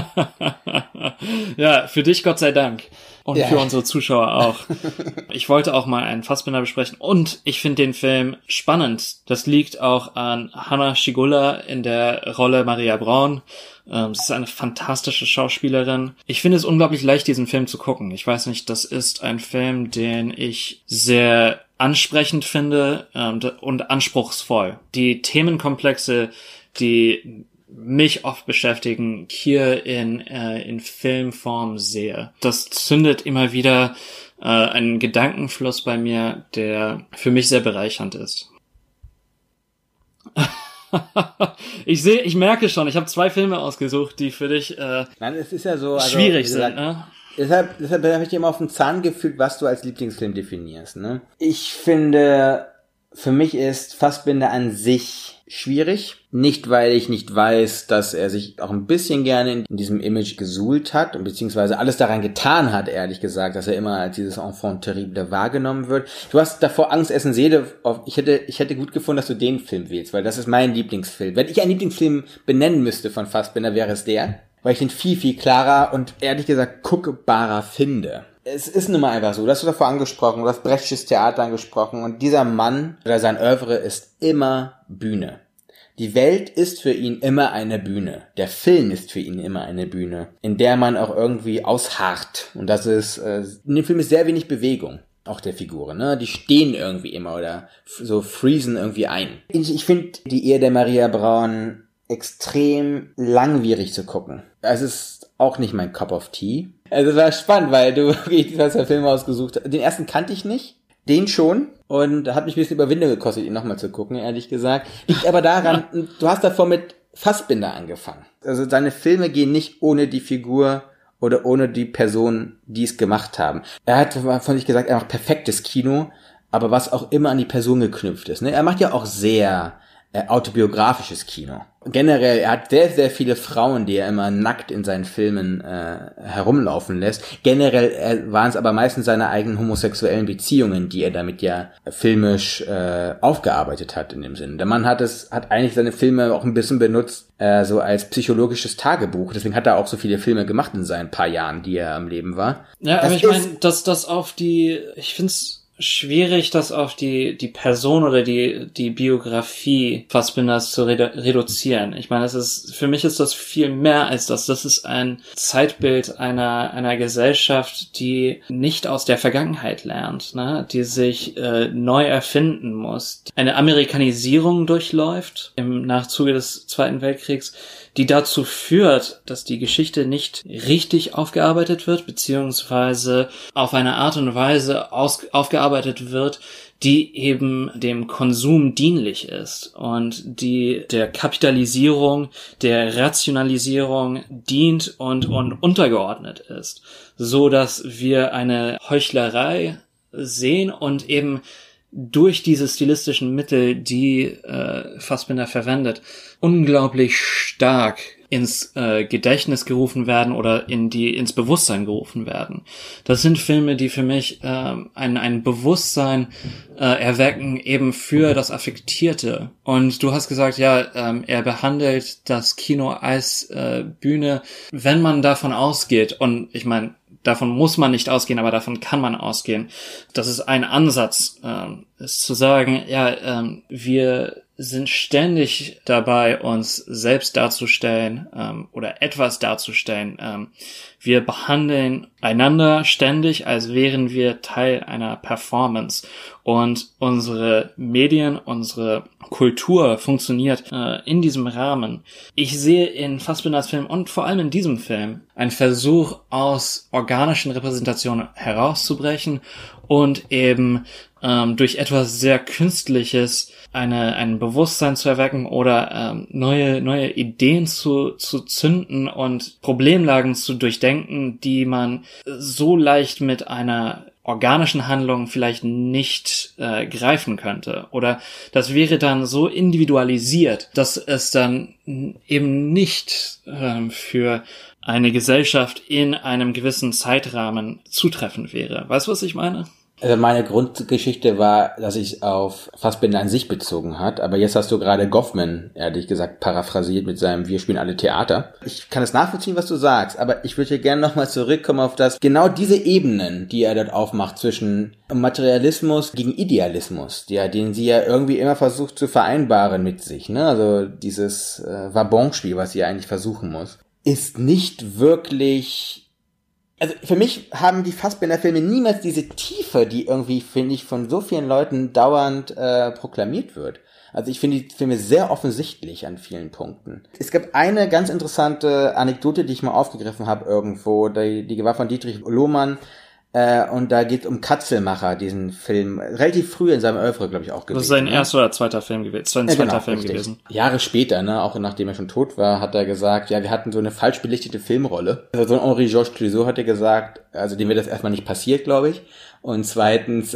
Ja, für dich Gott sei Dank. Und für unsere Zuschauer auch. Ich wollte auch mal einen Fassbinder besprechen und ich finde den Film spannend. Das liegt auch an Hanna Schygulla in der Rolle Maria Braun. Sie ist eine fantastische Schauspielerin. Ich finde es unglaublich leicht, diesen Film zu gucken. Ich weiß nicht, das ist ein Film, den ich sehr ansprechend finde und anspruchsvoll. Die Themenkomplexe, die mich oft beschäftigen, hier in Filmform sehe. Das zündet immer wieder einen Gedankenfluss bei mir, der für mich sehr bereichernd ist. Ich merke schon, ich habe 2 Filme ausgesucht, die für dich Nein, es ist ja so, schwierig sind. Ne? Deshalb habe ich dir immer auf den Zahn gefühlt, was du als Lieblingsfilm definierst. Ne? Ich finde, für mich ist Fassbinder an sich schwierig. Nicht, weil ich nicht weiß, dass er sich auch ein bisschen gerne in diesem Image gesuhlt hat und beziehungsweise alles daran getan hat, ehrlich gesagt, dass er immer als dieses Enfant terrible wahrgenommen wird. Du hast davor Angst, Essen, Seele. Ich hätte gut gefunden, dass du den Film wählst, weil das ist mein Lieblingsfilm. Wenn ich einen Lieblingsfilm benennen müsste von Fassbinder, wäre es der. weil ich den viel, viel klarer und ehrlich gesagt guckbarer finde. Es ist nun mal einfach so, das hast du davor angesprochen, du hast Brechtsches Theater angesprochen und dieser Mann oder sein Oeuvre ist immer Bühne. Die Welt ist für ihn immer eine Bühne. Der Film ist für ihn immer eine Bühne, in der man auch irgendwie ausharrt. Und das ist, in dem Film ist sehr wenig Bewegung, auch der Figuren, ne? Die stehen irgendwie immer oder so freezen irgendwie ein. Ich finde die Ehe der Maria Braun extrem langwierig zu gucken. Es ist auch nicht mein Cup of Tea. Also es war spannend, weil du hast ja Filme ausgesucht. Den ersten kannte ich nicht. Den schon. Und hat mich ein bisschen Überwindung gekostet, ihn nochmal zu gucken, ehrlich gesagt. Liegt aber daran, du hast davor mit Fassbinder angefangen. Also seine Filme gehen nicht ohne die Figur oder ohne die Person, die es gemacht haben. Er hat von sich gesagt, er macht perfektes Kino, aber was auch immer an die Person geknüpft ist. Ne? Er macht ja auch sehr autobiografisches Kino. Generell, er hat sehr, sehr viele Frauen, die er immer nackt in seinen Filmen herumlaufen lässt. Generell waren es aber meistens seine eigenen homosexuellen Beziehungen, die er damit ja filmisch aufgearbeitet hat in dem Sinne. Der Mann hat eigentlich seine Filme auch ein bisschen benutzt, so als psychologisches Tagebuch. Deswegen hat er auch so viele Filme gemacht in seinen paar Jahren, die er am Leben war. Ja, aber ich meine, ich find's schwierig, das auf die Person oder die Biografie Fassbinders zu reduzieren. Ich meine, für mich ist das viel mehr als das. Das ist ein Zeitbild einer Gesellschaft, die nicht aus der Vergangenheit lernt, ne? Die sich neu erfinden muss. Eine Amerikanisierung durchläuft im Nachzuge des Zweiten Weltkriegs, die dazu führt, dass die Geschichte nicht richtig aufgearbeitet wird, beziehungsweise auf eine Art und Weise aufgearbeitet wird, die eben dem Konsum dienlich ist und die der Kapitalisierung, der Rationalisierung dient und untergeordnet ist, so dass wir eine Heuchlerei sehen und eben durch diese stilistischen Mittel, die Fassbinder verwendet, unglaublich stark ins Gedächtnis gerufen werden oder ins Bewusstsein gerufen werden. Das sind Filme, die für mich ein Bewusstsein erwecken eben für das Affektierte. Und du hast gesagt, ja, er behandelt das Kino als Bühne, wenn man davon ausgeht, und ich meine, davon muss man nicht ausgehen, aber davon kann man ausgehen. Das ist ein Ansatz, ist zu sagen, ja, wir sind ständig dabei, uns selbst darzustellen oder etwas darzustellen. Wir behandeln einander ständig, als wären wir Teil einer Performance. Und unsere Medien, unsere Kultur funktioniert in diesem Rahmen. Ich sehe in Fassbinders Film und vor allem in diesem Film einen Versuch, aus organischen Repräsentationen herauszubrechen und eben durch etwas sehr Künstliches ein Bewusstsein zu erwecken oder neue Ideen zu zünden und Problemlagen zu durchdenken, die man so leicht mit einer organischen Handlung vielleicht nicht greifen könnte. Oder das wäre dann so individualisiert, dass es dann eben nicht für eine Gesellschaft in einem gewissen Zeitrahmen zutreffend wäre. Weißt du, was ich meine? Also meine Grundgeschichte war, dass ich auf Fassbinder an sich bezogen hat, aber jetzt hast du gerade Goffman, ehrlich gesagt, paraphrasiert mit seinem Wir spielen alle Theater. Ich kann es nachvollziehen, was du sagst, aber ich würde gerne nochmal zurückkommen auf genau diese Ebenen, die er dort aufmacht zwischen Materialismus gegen Idealismus, den sie ja irgendwie immer versucht zu vereinbaren mit sich, ne? Also dieses Vabonspiel, was sie eigentlich versuchen muss, ist nicht wirklich. Also für mich haben die Fassbinder-Filme niemals diese Tiefe, die irgendwie, finde ich, von so vielen Leuten dauernd proklamiert wird. Also ich finde die Filme sehr offensichtlich an vielen Punkten. Es gab eine ganz interessante Anekdote, die ich mal aufgegriffen habe irgendwo, die war von Dietrich Lohmann. Und da geht es um Katzelmacher, diesen Film, relativ früh in seinem Oeuvre, glaube ich, auch gewesen. Das ist sein erster oder zweiter Film gewesen. Film gewesen. Jahre später, ne, auch nachdem er schon tot war, hat er gesagt, ja, wir hatten so eine falsch belichtete Filmrolle. Also so ein Henri-Georges Clouzot hat er gesagt, also dem wäre das erstmal nicht passiert, glaube ich. Und zweitens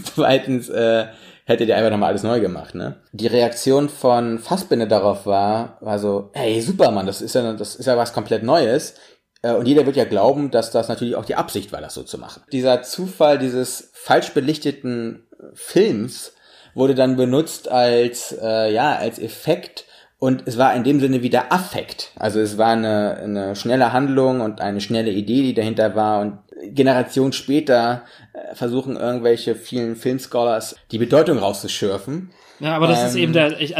hätte der einfach nochmal alles neu gemacht, ne? Die Reaktion von Fassbinder darauf war so, hey, super, Mann, das ist ja was komplett Neues. Und jeder wird ja glauben, dass das natürlich auch die Absicht war, das so zu machen. Dieser Zufall dieses falsch belichteten Films wurde dann benutzt als Effekt, Und es war in dem Sinne wieder Affekt. Also es war eine schnelle Handlung und eine schnelle Idee, die dahinter war. Und Generationen später versuchen irgendwelche vielen Filmscholars die Bedeutung rauszuschürfen. Ja, aber das ist eben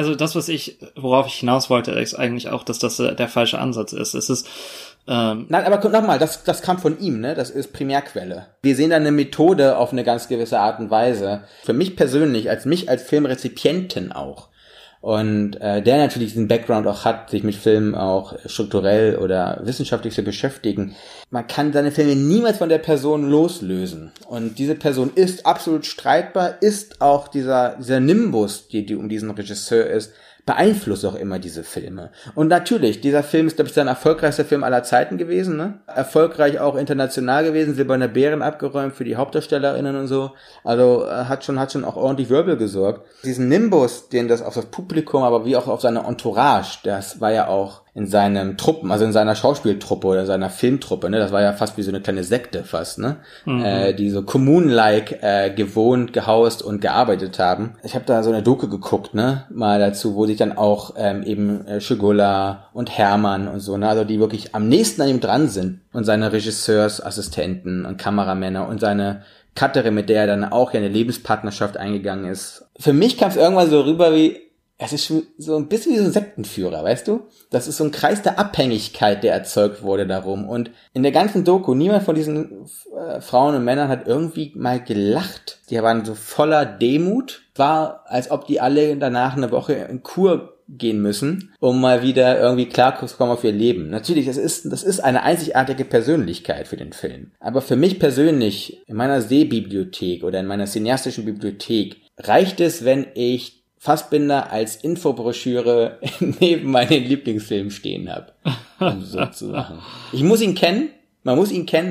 worauf ich hinaus wollte, ist eigentlich auch, dass das der falsche Ansatz ist. Es ist, Nein, aber nochmal, das kam von ihm, ne? Das ist Primärquelle. Wir sehen da eine Methode auf eine ganz gewisse Art und Weise. Für mich persönlich, als Filmrezipienten auch. Und der natürlich diesen Background auch hat, sich mit Filmen auch strukturell oder wissenschaftlich zu beschäftigen. Man kann seine Filme niemals von der Person loslösen. Und diese Person ist absolut streitbar, ist auch dieser Nimbus, die um diesen Regisseur ist, beeinflusst auch immer diese Filme. Und natürlich, dieser Film ist, glaube ich, sein erfolgreichster Film aller Zeiten gewesen, ne? Erfolgreich auch international gewesen, Silberne Bären abgeräumt für die Hauptdarstellerinnen und so. Also hat schon auch ordentlich Wirbel gesorgt. Diesen Nimbus, den das auf das Publikum, aber wie auch auf seine Entourage, das war ja auch in seinen Truppen, also in seiner Schauspieltruppe oder seiner Filmtruppe, ne, das war ja fast wie so eine kleine Sekte fast, ne, die so Kommunen-like gewohnt, gehaust und gearbeitet haben. Ich habe da so eine Doku geguckt, ne, mal dazu, wo sich dann auch eben Schigula und Hermann und so, ne, also die wirklich am nächsten an ihm dran sind und seine Regisseursassistenten und Kameramänner und seine Cutterin, mit der er dann auch ja eine Lebenspartnerschaft eingegangen ist. Für mich kam es irgendwann so rüber wie, es ist schon so ein bisschen wie so ein Sektenführer, weißt du? Das ist so ein Kreis der Abhängigkeit, der erzeugt wurde darum. Und in der ganzen Doku, niemand von diesen Frauen und Männern hat irgendwie mal gelacht. Die waren so voller Demut. War, als ob die alle danach eine Woche in Kur gehen müssen, um mal wieder irgendwie klarzukommen auf ihr Leben. Natürlich, das ist eine einzigartige Persönlichkeit für den Film. Aber für mich persönlich, in meiner Sehbibliothek oder in meiner cineastischen Bibliothek, reicht es, wenn ich Fassbinder als Infobroschüre neben meinen Lieblingsfilmen stehen habe. Um so zu machen. Ich muss ihn kennen, man muss ihn kennen.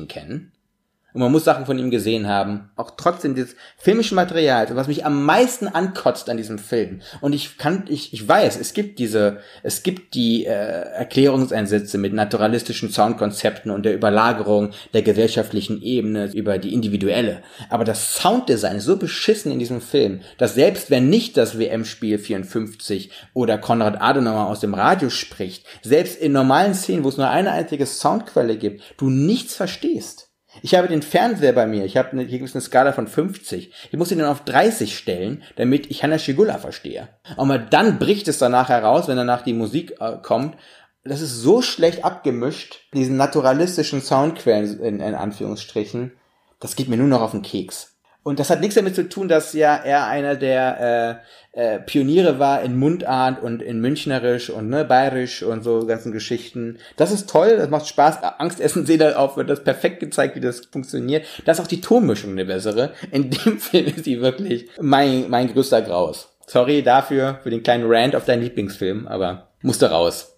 Und man muss Sachen von ihm gesehen haben. Auch trotzdem dieses filmische Material, was mich am meisten ankotzt an diesem Film. Und ich weiß, es gibt die Erklärungseinsätze mit naturalistischen Soundkonzepten und der Überlagerung der gesellschaftlichen Ebene über die individuelle. Aber das Sounddesign ist so beschissen in diesem Film, dass selbst wenn nicht das WM-Spiel 54 oder Konrad Adenauer aus dem Radio spricht, selbst in normalen Szenen, wo es nur eine einzige Soundquelle gibt, du nichts verstehst. Ich habe den Fernseher bei mir, hier gibt es eine Skala von 50. Ich muss ihn dann auf 30 stellen, damit ich Hanna Schigula verstehe. Aber dann bricht es danach heraus, wenn danach die Musik kommt. Das ist so schlecht abgemischt, diesen naturalistischen Soundquellen in Anführungsstrichen. Das geht mir nur noch auf den Keks. Und das hat nichts damit zu tun, dass ja er einer der Pioniere war in Mundart und in Münchnerisch und Bayerisch und so ganzen Geschichten. Das ist toll, das macht Spaß. Angstessen Seele auf, wird das perfekt gezeigt, wie das funktioniert. Da ist auch die Tonmischung eine bessere. In dem Film ist sie wirklich mein größter Graus. Sorry dafür, für den kleinen Rant auf deinen Lieblingsfilm, aber musste raus.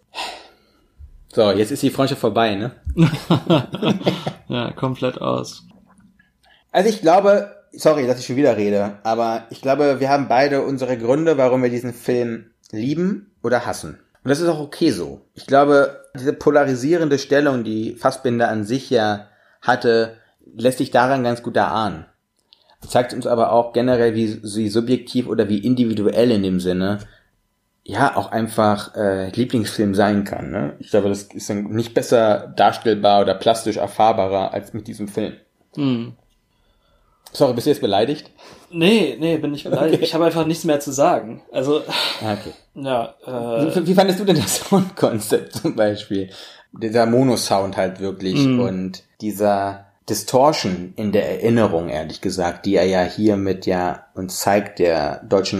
So, jetzt ist die Freundschaft vorbei, ne? Ja, komplett aus. Also ich glaube, sorry, dass ich schon wieder rede, aber ich glaube, wir haben beide unsere Gründe, warum wir diesen Film lieben oder hassen. Und das ist auch okay so. Ich glaube, diese polarisierende Stellung, die Fassbinder an sich ja hatte, lässt sich daran ganz gut erahnen. Zeigt uns aber auch generell, wie subjektiv oder wie individuell in dem Sinne ja auch einfach Lieblingsfilm sein kann. Ne? Ich glaube, das ist dann nicht besser darstellbar oder plastisch erfahrbarer als mit diesem Film. Sorry, bist du jetzt beleidigt? Nee, bin nicht beleidigt. Okay. Ich habe einfach nichts mehr zu sagen. Also, okay. Ja. Wie fandest du denn das Soundkonzept zum Beispiel? Dieser Mono-Sound halt wirklich und dieser Distortion in der Erinnerung, ehrlich gesagt, die er ja hiermit ja uns zeigt, der deutschen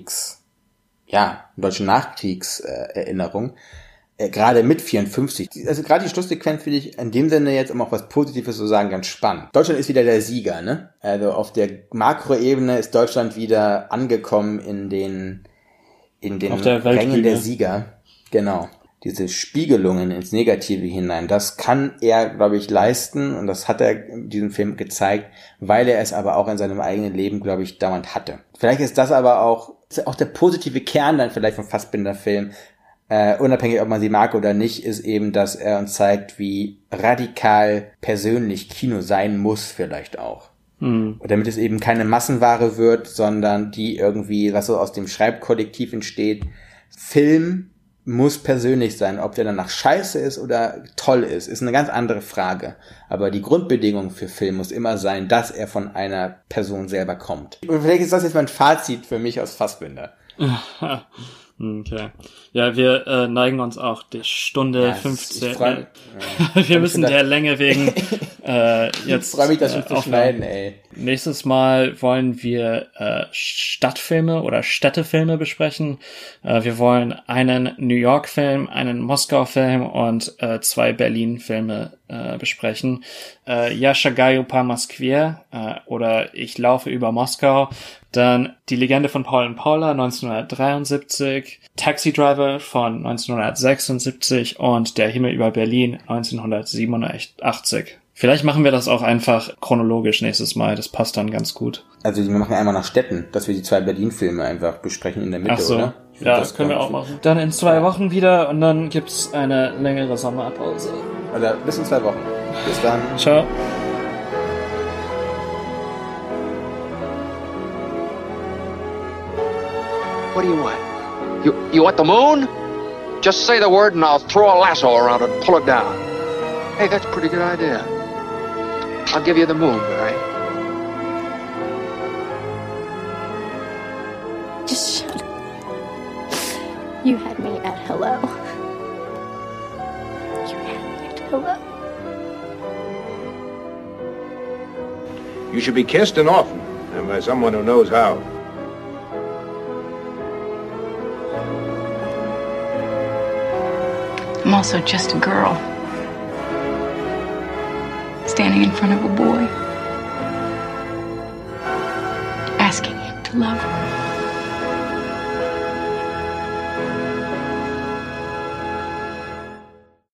Nachkriegserinnerung. Gerade mit 54. Also gerade die Schlusssequenz finde ich in dem Sinne jetzt, um auch was Positives zu sagen, ganz spannend. Deutschland ist wieder der Sieger, ne? Also auf der Makroebene ist Deutschland wieder angekommen in den Rängen der Sieger. Genau. Diese Spiegelungen ins Negative hinein, das kann er, glaube ich, leisten und das hat er in diesem Film gezeigt, weil er es aber auch in seinem eigenen Leben, glaube ich, dauernd hatte. Vielleicht ist das aber auch der positive Kern dann vielleicht vom Fassbinder-Film, unabhängig, ob man sie mag oder nicht, ist eben, dass er uns zeigt, wie radikal persönlich Kino sein muss vielleicht auch. Und damit es eben keine Massenware wird, sondern die irgendwie, was so aus dem Schreibkollektiv entsteht, Film muss persönlich sein. Ob der danach scheiße ist oder toll ist eine ganz andere Frage. Aber die Grundbedingung für Film muss immer sein, dass er von einer Person selber kommt. Und vielleicht ist das jetzt mein Fazit für mich aus Fassbinder. Okay. Ja, wir neigen uns auch der Stunde 15. Wir müssen der Länge wegen jetzt. Ich freue mich, das schon zu schneiden, ey. Nächstes Mal wollen wir Stadtfilme oder Städtefilme besprechen. Wir wollen einen New York-Film, einen Moskau-Film und 2 Berlin-Filme besprechen. Я шагаю по Москве oder Ich laufe über Moskau. Dann Die Legende von Paul und Paula 1973, Taxi Driver von 1976 und Der Himmel über Berlin 1987. Vielleicht machen wir das auch einfach chronologisch nächstes Mal, das passt dann ganz gut. Also wir machen einmal nach Städten, dass wir die 2 Berlin-Filme einfach besprechen in der Mitte, ach so. Oder? Ja, das können wir auch machen. Dann in 2 Wochen wieder und dann gibt's eine längere Sommerpause. Oder bis in 2 Wochen. Bis dann. Ciao. What do you want? You want the moon? Just say the word and I'll throw a lasso around it and pull it down. Hey, that's a pretty good idea. I'll give you the moon, all right? Just shut up. You had me at hello. You had me at hello. You should be kissed and often, and by someone who knows how. I'm also just a girl, standing in front of a boy, asking him to love her.